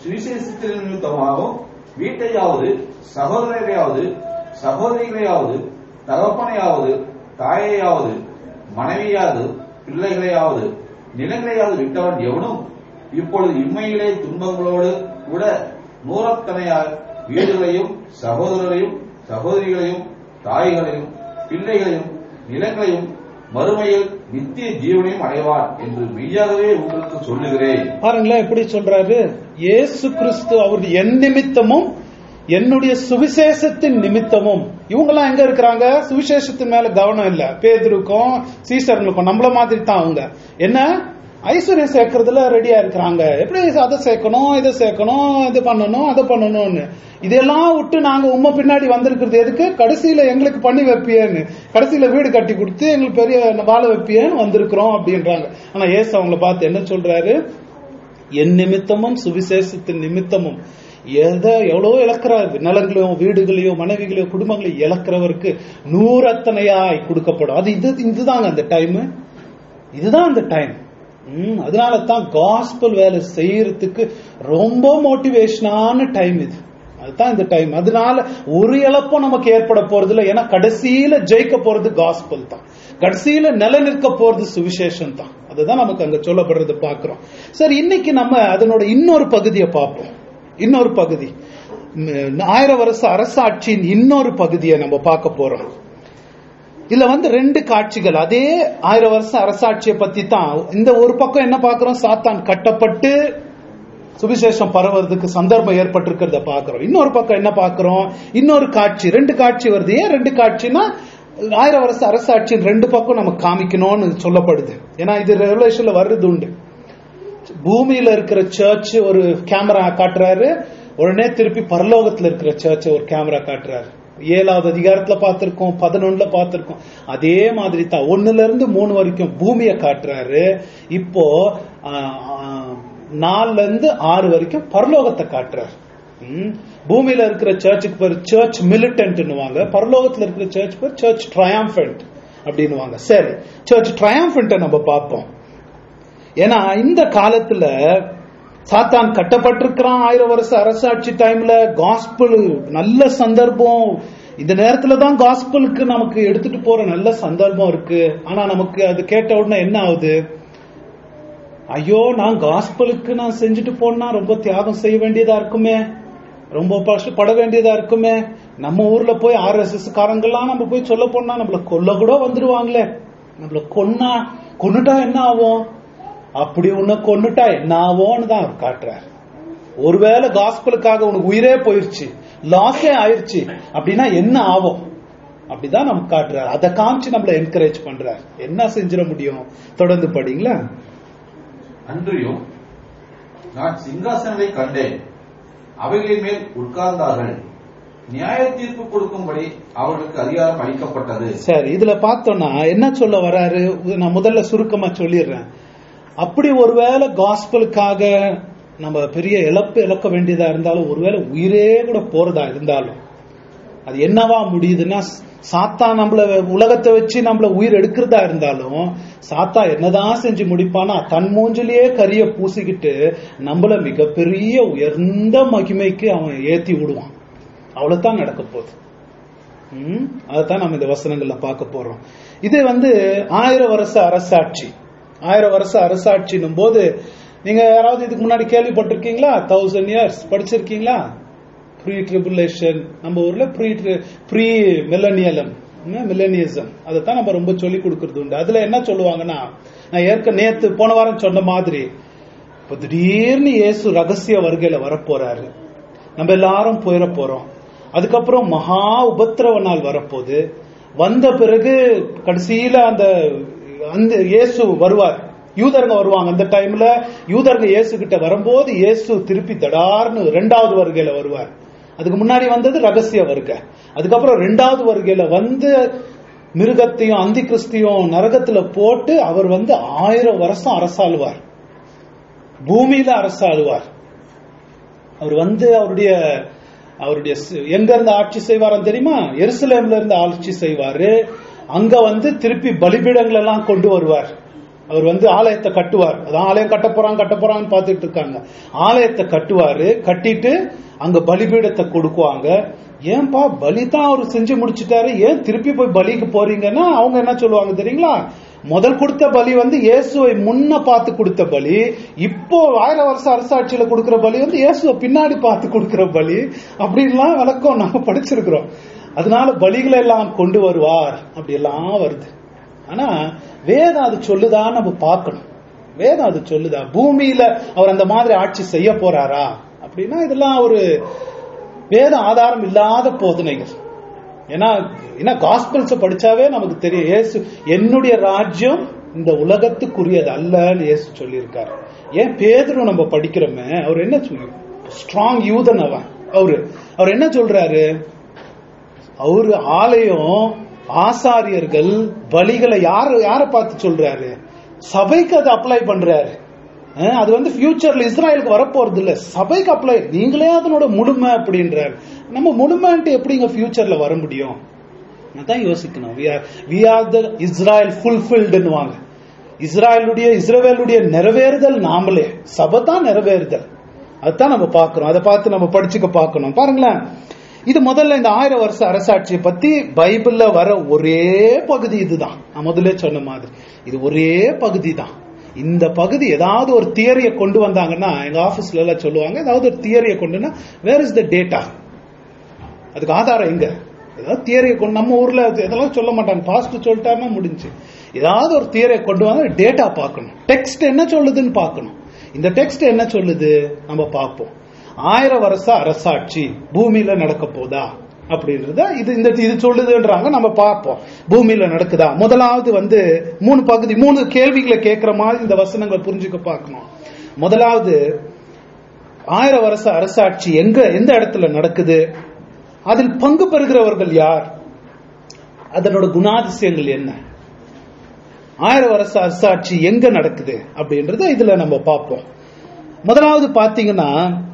சுவிசேஷத்தின் நிமித்தமாகவும் வீட்டையாவது சகோதரரையாவது சகோதரிகளையாவது தகப்பனையாவது தாயையாவது மனைவியாவது பிள்ளைகளையாவது நிலங்களையாவது விட்டவன் எவனும் இப்பொழுது இம்மையிலே துன்பங்களோடு கூட நூறத்தனையார் வீடுகளையும் சகோதரரையும் சகோதரிகளையும் தாய்களையும் பிள்ளைகளையும் நிலங்களையும் மறுமையில் நித்திய ஜீவனையும் அடைவான் என்று மெய்யாகவே உங்களுக்கு சொல்லுகிறேன். பாருங்களேன் எப்படி சொல்றாரு. இயேசு கிறிஸ்து அவருடைய என் நிமித்தமும் என்னுடைய சுவிசேஷத்தின் நிமித்தமும். இவங்கெல்லாம் எங்க இருக்கிறாங்க? சுவிசேஷத்தின் மேல கவனம் இல்ல. பேதுருக்கும் சீசர்களுக்கும் நம்மள மாதிரி தான் அவங்க. என்ன ஐஸ்வர்யம் சேர்க்கறதுல ரெடியா இருக்கிறாங்க. எப்படி அதை சேர்க்கணும், இதை சேர்க்கணும், இது பண்ணணும், அதை பண்ணணும்னு. இதெல்லாம் விட்டு நாங்க உண்மை பின்னாடி வந்திருக்கிறது எதுக்கு? கடைசியில எங்களுக்கு பண்ணி வைப்பியேன்னு, கடைசியில வீடு கட்டி கொடுத்து எங்களுக்கு பெரிய வாழ வைப்பியேன்னு வந்திருக்கிறோம் அப்படின்றாங்க. ஆனா ஏசு அவங்களை பார்த்து என்ன சொல்றாரு? என் நிமித்தமும் சுவிசேஷத்தின் நிமித்தமும் எதை எவ்வளவு இழக்கிறாரு, நிலங்களையும் வீடுகளையும் மனைவிகளையும் குடும்பங்களையும் இழக்கிறவருக்கு நூறத்தனையாய் கொடுக்கப்படும். அது இது இதுதாங்க அந்த டைம், இதுதான் அந்த டைம். உம் அதனால தான் காஸ்பல் வேலை செய்யறதுக்கு ரொம்ப மோட்டிவேஷனான டைம் இது. அதுதான் இந்த டைம். அதனால ஒரு இழப்பும் நமக்கு ஏற்பட போறது இல்லை. ஏன்னா கடைசியில ஜெயிக்க போறது காஸ்பல் தான், கடைசியில நில நிற்க போறது சுவிசேஷம் தான். அதுதான் நமக்கு அங்க சொல்லப்படுறது பாக்குறோம். சரி, இன்னைக்கு நம்ம அதனோட இன்னொரு பகுதியை பார்ப்போம். இன்னொரு பகுதி, ஆயிரம் வருஷ அரசாட்சியின் இன்னொரு பகுதியை நம்ம பார்க்க போறோம். இதுல வந்து ரெண்டு காட்சிகள், அதே ஆயிரம் வருஷம் அரசாட்சியை பத்தி தான். இந்த ஒரு பக்கம் என்ன பார்க்கிறோம்? சாத்தான் கட்டப்பட்டு சுவிசேஷம் பரவுறதுக்கு சந்தர்ப்பம் ஏற்பட்டிருக்கிறத பாக்குறோம். இன்னொரு பக்கம் என்ன பார்க்கிறோம்? இன்னொரு காட்சி, ரெண்டு காட்சி வருது. ஏன் ரெண்டு காட்சினா, ஆயிரம் வருஷ அரசாட்சியின் ரெண்டு பக்கம் நம்ம காமிக்கணும்னு சொல்லப்படுது. ஏன்னா இது ரெவலேஷன்ல வர்றது உண்டு. பூமியில இருக்கிற சர்ச் ஒரு கேமரா காட்டுறாரு, உடனே திருப்பி பரலோகத்துல இருக்கிற சர்ச் ஒரு கேமரா காட்டுறாரு. ஏழாவது அதிகாரத்துல பார்த்திருக்கோம், பதினொன்னுல பார்த்திருக்கோம். அதே மாதிரி தான் ஒண்ணுல இருந்து மூணு வரைக்கும் பூமியை காட்டுறாரு. இப்போ நாலுல இருந்து ஆறு வரைக்கும் பரலோகத்தை காட்டுறாரு. பூமியில இருக்கிற சர்ச்சுக்கு பேர் சர்ச் மிலிட்டன்ட்னுவாங்க, பரலோகத்துல இருக்கிற சர்ச் பேர் சர்ச் ட்ரையம்பன்ட் அப்படின்னுவாங்க. சரி, சர்ச் ட்ரையம்பன்ட் நம்ம பார்ப்போம். ஏன்னா இந்த காலத்துல சாத்தான் கட்டப்பட்டிருக்கிறான். ஆயிரம் வருஷ அரசாட்சி டைம்ல காஸ்பல் நல்ல சந்தர்ப்பம். இந்த நேரத்துல தான் காஸ்பலுக்கு நமக்கு எடுத்துட்டு போற நல்ல சந்தர்ப்பம் இருக்கு. ஆனா நமக்கு அது கேட்ட உடனே என்ன ஆகுது? ஐயோ, நான் காஸ்பலுக்கு நான் செஞ்சுட்டு போனா ரொம்ப தியாகம் செய்ய வேண்டியதா இருக்குமே, ரொம்ப பட வேண்டியதா இருக்குமே. நம்ம ஊர்ல போய் ஆர் எஸ் எஸ் காரங்கெல்லாம் நம்ம போய் சொல்ல போனா நம்மள கொல்ல கூட வந்துருவாங்களே, நம்மள கொன்னா கொன்னுட்டா என்ன ஆகும், அப்படி உன்னை கொன்னுட்டா என்ன ஆகும்னு தான் அவர் காட்டுறாரு. ஒருவேளை காஸ்பலுக்காக உனக்கு உயிரே போயிருச்சு, லாஸே ஆயிருச்சு அப்படின்னா என்ன ஆகும், அப்படிதான் நமக்கு காட்டுறாரு. அதை காமிச்சு நம்மள என்கரேஜ் பண்றாரு. என்ன செஞ்சிட முடியும்? தொடர்ந்து படிங்களா. அன்றியும் நான் சிங்காசனத்தை கண்டேன், அவைகளின் மேல் உட்கார்ந்தார்கள், நியாய தீர்ப்பு கொடுக்கும்படி அவர்களுக்கு அதிகாரம் அளிக்கப்பட்டது. சரி, இதுல பார்த்தோம்னா என்ன சொல்ல வராரு? நான் முதல்ல சுருக்கமா சொல்லிடுறேன். அப்படி ஒருவேளை காஸ்பலுக்காக நம்ம பெரிய இழப்பு இழக்க வேண்டியதா இருந்தாலும், ஒருவேளை உயிரே கூட போறதா இருந்தாலும், அது என்னவா முடியுதுன்னா, சாத்தா நம்மள உலகத்தை வச்சு நம்மள உயிர் எடுக்கிறதா இருந்தாலும், சாத்தா என்னதான் செஞ்சு முடிப்பானா, தன் மூஞ்சிலேயே கரிய பூசிக்கிட்டு நம்மள மிகப்பெரிய உயர்ந்த மகிமைக்கு அவன் ஏத்தி விடுவான். அவ்வளவுதான் நடக்க போகுது. உம் அதைத்தான் நம்ம இந்த வசனங்கள்ல பார்க்க போறோம். இது வந்து ஆயிரம் வருஷ அரசாட்சி. ஆயிரம் வருஷ அரசாட்சினும் போது நீங்க யாராவது இதுக்கு முன்னாடி கேள்விப்பட்டிருக்கீங்களா? தௌசண்ட் இயர்ஸ் படிச்சிருக்கீங்களா? ப்ரீ ட்ரிபுலேஷன், நம்ம ஊர்ல ப்ரீ ப்ரீ மில்லனியலம் மில்லனியசம், அதைத்தான் நம்ம ரொம்ப சொல்லி கொடுக்கறது உண்டு. அதுல என்ன சொல்லுவாங்கன்னா, நான் ஏற்க நேத்து போன வாரம் சொன்ன மாதிரி, இப்ப திடீர்னு இயேசு ரகசிய வருகையில வரப்போறாரு, நம்ம எல்லாரும் போயிட போறோம். அதுக்கப்புறம் மகா உபத்திரவ நாள் வரப்போகுது. வந்த பிறகு கடைசியில அந்த அந்த இயேசு வருவார், யூதருங்க வருவாங்க. அந்த டைம்ல யூதருங்க இயேசு கிட்ட வரும்போது இயேசு திருப்பி தடார்னு ரெண்டாவது வருகையில வருவார். அதுக்கு முன்னாடி வந்தது ரகசிய வருகை. அதுக்கப்புறம் ரெண்டாவது வருகையில வந்து மிருகத்தையும் அந்தி கிறிஸ்தியும் நரகத்துல போட்டு அவர் வந்து ஆயிரம் வருஷம் அரசாளுவார், பூமியில அரசாளுவார். அவர் வந்து அவருடைய அவருடைய எங்க இருந்து ஆட்சி செய்வார் தெரியுமா? எருசலேம்ல இருந்து ஆட்சி செய்வாரு. அங்க வந்து திருப்பி பலிபீடங்கள் எல்லாம் கொண்டு வருவார். அவர் வந்து ஆலயத்தை கட்டுவார். அதான் ஆலயம் கட்ட போறாங்க கட்ட போறாங்கன்னு பார்த்துட்டு இருக்காங்க. ஆலயத்தை கட்டுவாரு, கட்டிட்டு அங்க பலிபீடத்தை கொடுக்குவாங்க. ஏன்பா பலி தான் அவர் செஞ்சு முடிச்சுட்டாரு, ஏன் திருப்பி போய் பலிக்கு போறீங்கன்னா அவங்க என்ன சொல்லுவாங்க தெரியுங்களா? முதல் கொடுத்த பலி வந்து இயேசுவை முன்ன பார்த்து கொடுத்த பலி, இப்போ ஆயிரம் வருஷம் அரசாட்சியில கொடுக்கிற பலி வந்து இயேசுவை பின்னாடி பார்த்து கொடுக்கிற பலி அப்படின்லாம் விளக்கம் நம்ம படிச்சிருக்கிறோம். அதனால பலிகளை எல்லாம் கொண்டு வருவார் அப்படி எல்லாம் வருது. ஆனா வேதம் அது சொல்லுதான் நம்ம பார்க்கணும். வேதம் அது சொல்லுதா பூமியில அவர் அந்த மாதிரி ஆட்சி செய்ய போறாரா அப்படின்னா இதெல்லாம் ஒரு வேத ஆதாரம் இல்லாத போதனைகள். ஏன்னா என்ன காஸ்பல்ஸ் படிச்சாவே நமக்கு தெரியும், இயேசு என்னுடைய ராஜ்யம் இந்த உலகத்துக்குரியது அல்லன்னு இயேசு சொல்லியிருக்காரு. ஏன் பேதுரு நம்ம படிக்கிறோமே, அவர் என்ன சொல்லி ஸ்ட்ராங் யூதன் அவன், அவரு அவர் என்ன சொல்றாரு, அவரு ஆலயம் ஆசாரியர்கள் பலிகளை யார யார பார்த்து சொல்றாரு, சபைக்கு அது அப்ளை பண்றாரு. அது வந்து ஃபியூச்சர்ல இஸ்ராயலுக்கு வரப்போறது இல்ல, சபைக்கு அப்ளை, நீங்களே அதனோட முழுமை அப்படின்றாரு. நம்ம முழுமைன்ட்டு எப்படிங்க ஃபியூச்சர்ல வர முடியும்? அதான் யோசிக்கணும். we are we are the Israel fulfilled ன்னுவாங்க. இஸ்ராயலுடைய இஸ்ரவேலுடைய நிறைவேறுதல் நாமளே, சபை தான் நிறைவேறுதல். அதுதான் நம்ம பார்க்கிறோம். அதை பார்த்து நம்ம படிச்சுக்க பார்க்கணும். பாருங்களேன், இது முதல்ல இந்த ஆயிரம் வருஷ அரசாட்சியை பத்தி பைபிள்ல வர ஒரே பகுதி இதுதான். நான் முதல்ல சொன்ன மாதிரி இது ஒரே பகுதி தான். இந்த பகுதி ஏதாவது ஒரு தியரியை கொண்டு வந்தாங்கன்னா, எங்க ஆபீஸ்ல எல்லாம் சொல்லுவாங்க, ஏதாவது ஒரு தியரியை கொண்டுனா வேர் இஸ் த டேட்டா, அதுக்கு ஆதாரம் எங்க? ஏதாவது தியரியை கொண்டு, நம்ம ஊர்ல இதெல்லாம் சொல்ல மாட்டாங்க, பாஸ்ட் சொல்லிட்டாருன்னா முடிஞ்சு. ஏதாவது ஒரு தியரியை கொண்டு வந்து டேட்டா பார்க்கணும், டெக்ஸ்ட் என்ன சொல்லுதுன்னு பார்க்கணும். இந்த டெக்ஸ்ட் என்ன சொல்லுது நம்ம பார்ப்போம். ஆயிரம் வருஷ அரசாட்சி பூமியில நடக்க போதா அப்படின்றத இது இந்த இது சொல்லுதுன்றாங்க. நம்ம பார்ப்போம் பூமியில நடக்குதா. முதலாவது வந்து மூணு பகுதி, மூணு கேள்விகளை கேட்கிற மாதிரி இந்த வசனங்கள் புரிஞ்சுக்க பார்க்கணும். முதலாவது, ஆயிரம் வருஷ அரசாட்சி எங்க எந்த இடத்துல நடக்குது, அதில் பங்கு பெறுகிறவர்கள் யார், அதனோட குணாதிசயங்கள் என்ன, ஆயிரம் வருஷ அரசாட்சி எங்க நடக்குது அப்படின்றத இதுல நம்ம பார்ப்போம். முதலாவது பாத்தீங்கன்னா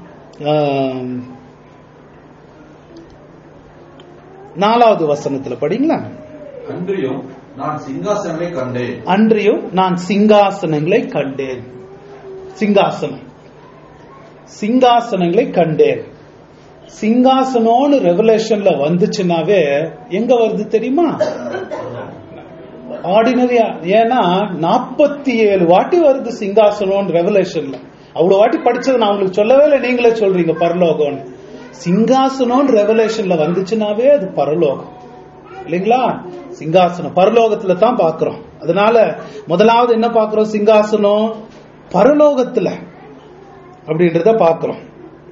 நாலாவது வசனத்துல படிங்களா. அன்றியும் நான் சிங்காசனங்களை கண்டேன். அன்றியும் நான் சிங்காசனங்களை கண்டேன். சிங்காசனம் சிங்காசனங்களை கண்டேன். சிங்காசனம்னு ரெவலேஷன்ல வந்துச்சுன்னாவே எங்க வருது தெரியுமா? ஆர்டினரியா. ஏன்னா நாற்பத்தி ஏழு வாட்டி வருது சிங்காசனம் ரெவலேஷன்ல. அவ்வளவு வாட்டி படிச்சது நான் உங்களுக்கு சொல்லவே இல்லை, நீங்களே சொல்றீங்க பரலோகம்னு. சிங்காசனம் ரெவலேஷன்ல வந்துச்சுன்னாவே அது பரலோகம் இல்லைங்களா? சிங்காசனம் பரலோகத்துல தான் பாக்குறோம். அதனால முதலாவது என்ன பாக்குறோம், சிங்காசனம் பரலோகத்துல அப்படின்றத பாக்குறோம்.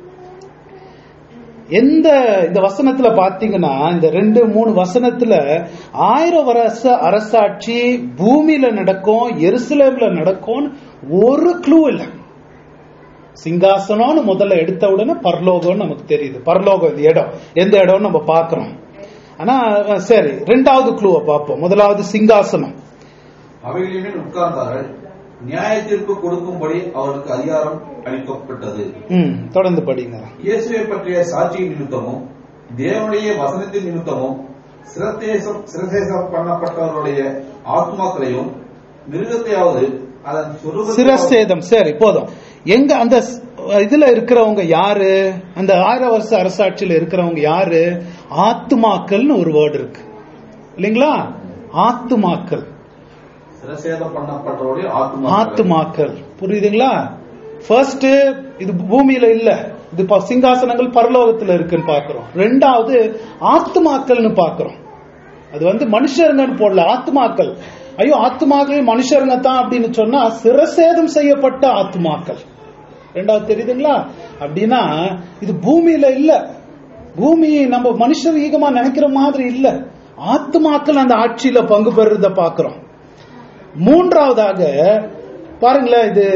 எந்த இந்த வசனத்துல பாத்தீங்கன்னா, இந்த ரெண்டு மூணு வசனத்துல ஆயிரம் வருஷ அரசாட்சி பூமியில நடக்கும், எருசலேம்ல நடக்கும் ஒரு க்ளூ இல்ல. சிங்காசனம்னு முதல்ல எடுத்த உடனே பரலோகம் நமக்கு தெரியுது. பரலோகம் இந்த இடம் எந்த இடம் நம்ம பாக்குறோம். ஆனா சரி, ரெண்டாவது க்ளூவை பார்ப்போம். முதலாவது சிங்காசனம். அவைகளின் உட்கார்ந்தார்கள், நியாய தீர்ப்பு கொடுக்கும்படி அவருக்கு அதிகாரம் அளிக்கப்பட்டது. தொடர்ந்து படிங்க. இயேசுவை பற்றிய சாட்சியின் நிமித்தமும் தேவனுடைய வசனத்தின் நிமித்தமும் சிரசேசம் சிரசேசம் பண்ணப்பட்டவருடைய ஆத்மாக்களையும் மிருகத்தையாவது அதன் சிரசேதம். சரி போதும். எங்க அந்த இதுல இருக்கிறவங்க யாரு, அந்த ஆயிரம் வருஷ அரசாட்சியில இருக்கிறவங்க யாரு? ஆத்துமாக்கள்னு ஒரு வேர்டு இருக்கு இல்லைங்களா? ஆத்துமாக்கள், சிரசேதம் பண்ணப்பட்டவருடைய ஆத்துமாக்கள். புரியுதுங்களா? ஃபர்ஸ்ட் இது பூமியில இல்ல, இது சிங்காசனங்கள் பரலோகத்துல இருக்குன்னு பாக்குறோம். ரெண்டாவது ஆத்துமாக்கள்னு பாக்குறோம். அது வந்து மனுஷருங்கன்னு போடல, ஆத்துமாக்கள். ஐயோ ஆத்துமாக்கள் மனுஷருங்க தான் அப்படின்னு சொன்னா சிரசேதம் செய்யப்பட்ட ஆத்துமாக்கள். ரெண்டாவது தெரியுதுங்களா? அப்படின்னா இது பூமியில இல்ல, பூமி நம்ம மனுஷர் ஈகமா நினைக்கிற மாதிரி இல்ல, ஆத்துமாக்கள் அந்த ஆட்சியில பங்கு பெறுறத பாக்குறோம். மூன்றாவதாக பாருங்களேன், இது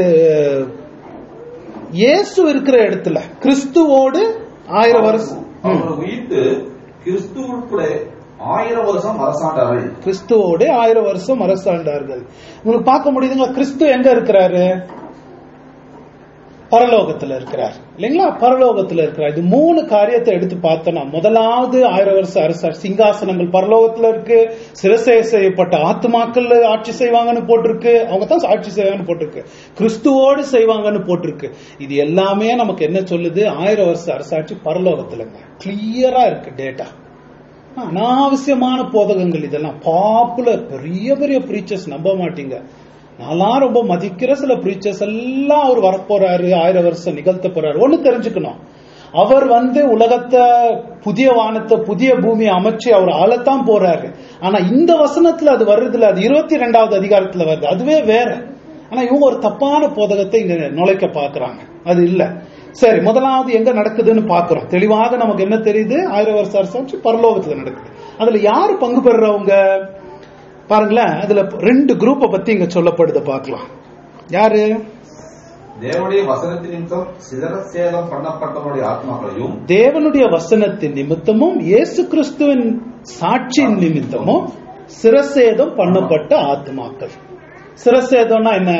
இயேசு இருக்கிற இடத்துல கிறிஸ்துவோடு ஆயிரம் வருஷம் உயிர்த்து கிறிஸ்துவுக்குள்ளே ஆயிரம் வருஷம் அரசாண்டார்கள். கிறிஸ்துவோடு ஆயிரம் வருஷம் அரசாண்டார்கள். உங்களுக்கு பார்க்க முடியுதுங்களா? கிறிஸ்து எங்க இருக்கிறாரு? பரலோகத்துல இருக்கிறார் இல்லைங்களா? பரலோகத்துல இருக்கிறார். இது மூணு காரியத்தை எடுத்து பார்த்தோம்னா, முதலாவது ஆயிரம் வருஷ அரசர் சிங்காசனங்கள் பரலோகத்துல இருக்கு. சிரசை செய்யப்பட்ட ஆத்துமாக்கள் ஆட்சி செய்வாங்கன்னு போட்டிருக்கு. அவங்க தான் ஆட்சி செய்வாங்கன்னு போட்டிருக்கு. கிறிஸ்துவோடு செய்வாங்கன்னு போட்டிருக்கு. இது எல்லாமே நமக்கு என்ன சொல்லுது? ஆயிரம் வருஷ அரசாட்சி பரலோகத்துலங்க. கிளியரா இருக்கு டேட்டா. அனாவசியமான போதகங்கள் இதெல்லாம். பாப்புலர் பெரிய பெரிய பிரீச்சர்ஸ் நம்ப மாட்டீங்க. நான்லாம் ரொம்ப மதிக்கிற சில பிரீச்சர்ஸ் எல்லாம் அவர் வரப்போறாரு, ஆயிரம் வருஷம் நிகழ்த்த போறாரு. ஒண்ணு தெரிஞ்சுக்கணும், அவர் வந்து உலகத்தை, புதிய வானத்தை, புதிய பூமியை அமைச்சு அவர் ஆளத்தான் போறாரு. ஆனா இந்த வசனத்துல அது வருதுல, அது இருபத்தி ரெண்டாவது அதிகாரத்துல வருது, அதுவே வேற. ஆனா இவங்க ஒரு தப்பான போதகத்தை இங்க நுழைக்க பாக்குறாங்க. அது இல்ல. சரி, முதலாவது எங்க நடக்குதுன்னு பாக்குறோம். தெளிவாக நமக்கு என்ன தெரியுது? ஆயிரம் வருஷ அரசாட்சி பரலோகத்துல நடக்குது. அதுல யாரு பங்கு பெறுறவங்க பாருங்களேன். அதுல ரெண்டு குரூப்பை பத்தி இங்க சொல்லப்படுது, பார்க்கலாம். யாரு? தேவனுடைய வசனத்தின் நிமித்தம் சிரசேதம் பண்ணப்பட்டவருடைய ஆத்மாக்களையும், தேவனுடைய வசனத்தின் நிமித்தமும் இயேசு கிறிஸ்துவின் சாட்சியின் நிமித்தமும் சிரசேதம் பண்ணப்பட்ட ஆத்மாக்கள். சிரசேதம்னா என்ன?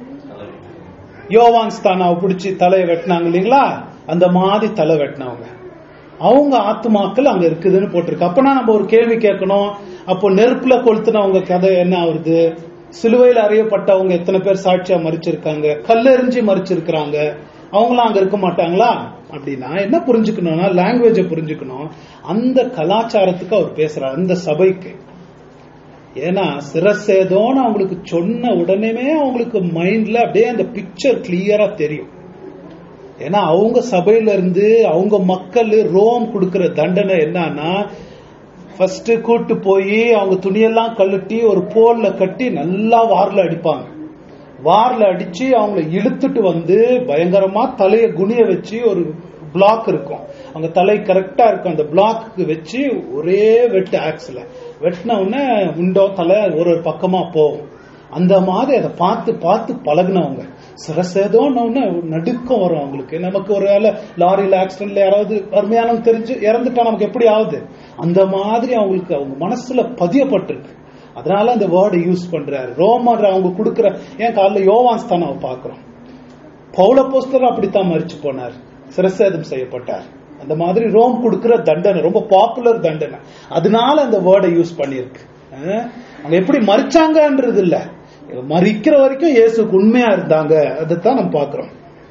யோவான் ஸ்தானாவை பிடிச்சி தலையை வெட்டினாங்க இல்லைங்களா? அந்த மாதிரி தலை வெட்டினவங்க, அவங்க ஆத்மாக்கள் அங்க இருக்குதுன்னு போட்டிருக்கு. அப்பனா நம்ம ஒரு கேள்வி கேட்கணும், அப்போ நெருப்புல கொளுத்துனவங்க கதை என்ன ஆகுது? சிலுவையில் அறியப்பட்டவங்க எத்தனை பேர் சாட்சியா மறிச்சிருக்காங்க? கல்லெறிஞ்சி மறிச்சிருக்கிறாங்க, அவங்களாம் அங்க இருக்க மாட்டாங்களா? அப்படின்னா என்ன புரிஞ்சுக்கணும்னா, லாங்குவேஜ புரிஞ்சுக்கணும். அந்த கலாச்சாரத்துக்கு அவர் பேசுறார், அந்த சபைக்கு. ஏன்னா சிரசேதோன்னு அவங்களுக்கு சொன்ன உடனே அவங்களுக்கு மைண்ட்ல அப்படியே அந்த பிக்சர் கிளியரா தெரியும். ஏன்னா அவங்க சபையில இருந்து அவங்க மக்கள் ரோம் கொடுக்கிற தண்டனை என்னன்னா, ஃபர்ஸ்ட் கூட்டு போய் அவங்க துணியெல்லாம் கழட்டி ஒரு போல்ல கட்டி நல்லா வார்ல அடிப்பாங்க. வார்ல அடிச்சு அவங்களை இழுத்துட்டு வந்து பயங்கரமா தலைய குனிய வச்சு, ஒரு பிளாக் இருக்கும், அவங்க தலை கரெக்டா இருக்கும், அந்த பிளாக்கு வச்சு ஒரே வெட்டு ஆக்ஸ்ல வெட்டின உடனே உண்டோ தலை ஒரு ஒரு பக்கமா போகும். அந்த மாதிரி அதை பார்த்து பார்த்து பழகினவங்க. சிரசேதோன்னு நடுக்கம் வரும் அவங்களுக்கு. நமக்கு ஒரு வேலை லாரியில ஆக்சிடென்ட்ல யாராவது அருமையானவங்க தெரிஞ்சு இறந்துட்டா நமக்கு எப்படி ஆகுது? அந்த மாதிரி அவங்களுக்கு அவங்க மனசுல பதியப்பட்டிருக்கு. அதனால அந்த வேர்டை யூஸ் பண்றாரு. ரோமர் அவங்க கொடுக்கிற, ஏன் காலைல யோவான் ஸ்தானாவை பாக்குறோம், பவுலப்போஸ்தலர் அப்படித்தான் மரிச்சு போனார், சிரசேதம் செய்யப்பட்டார். அந்த மாதிரி ரோம் கொடுக்கிற தண்டனை ரொம்ப பாப்புலர் தண்டனை. அதனால அந்த வேர்டை யூஸ் பண்ணிருக்கு. அவங்க எப்படி மறிச்சாங்கன்றது இல்ல, மறிக்கிற வரைக்கும் இயேசுக்கு உண்மையா இருந்தாங்க, அதைத்தான் நம்ம பாக்குறோம்.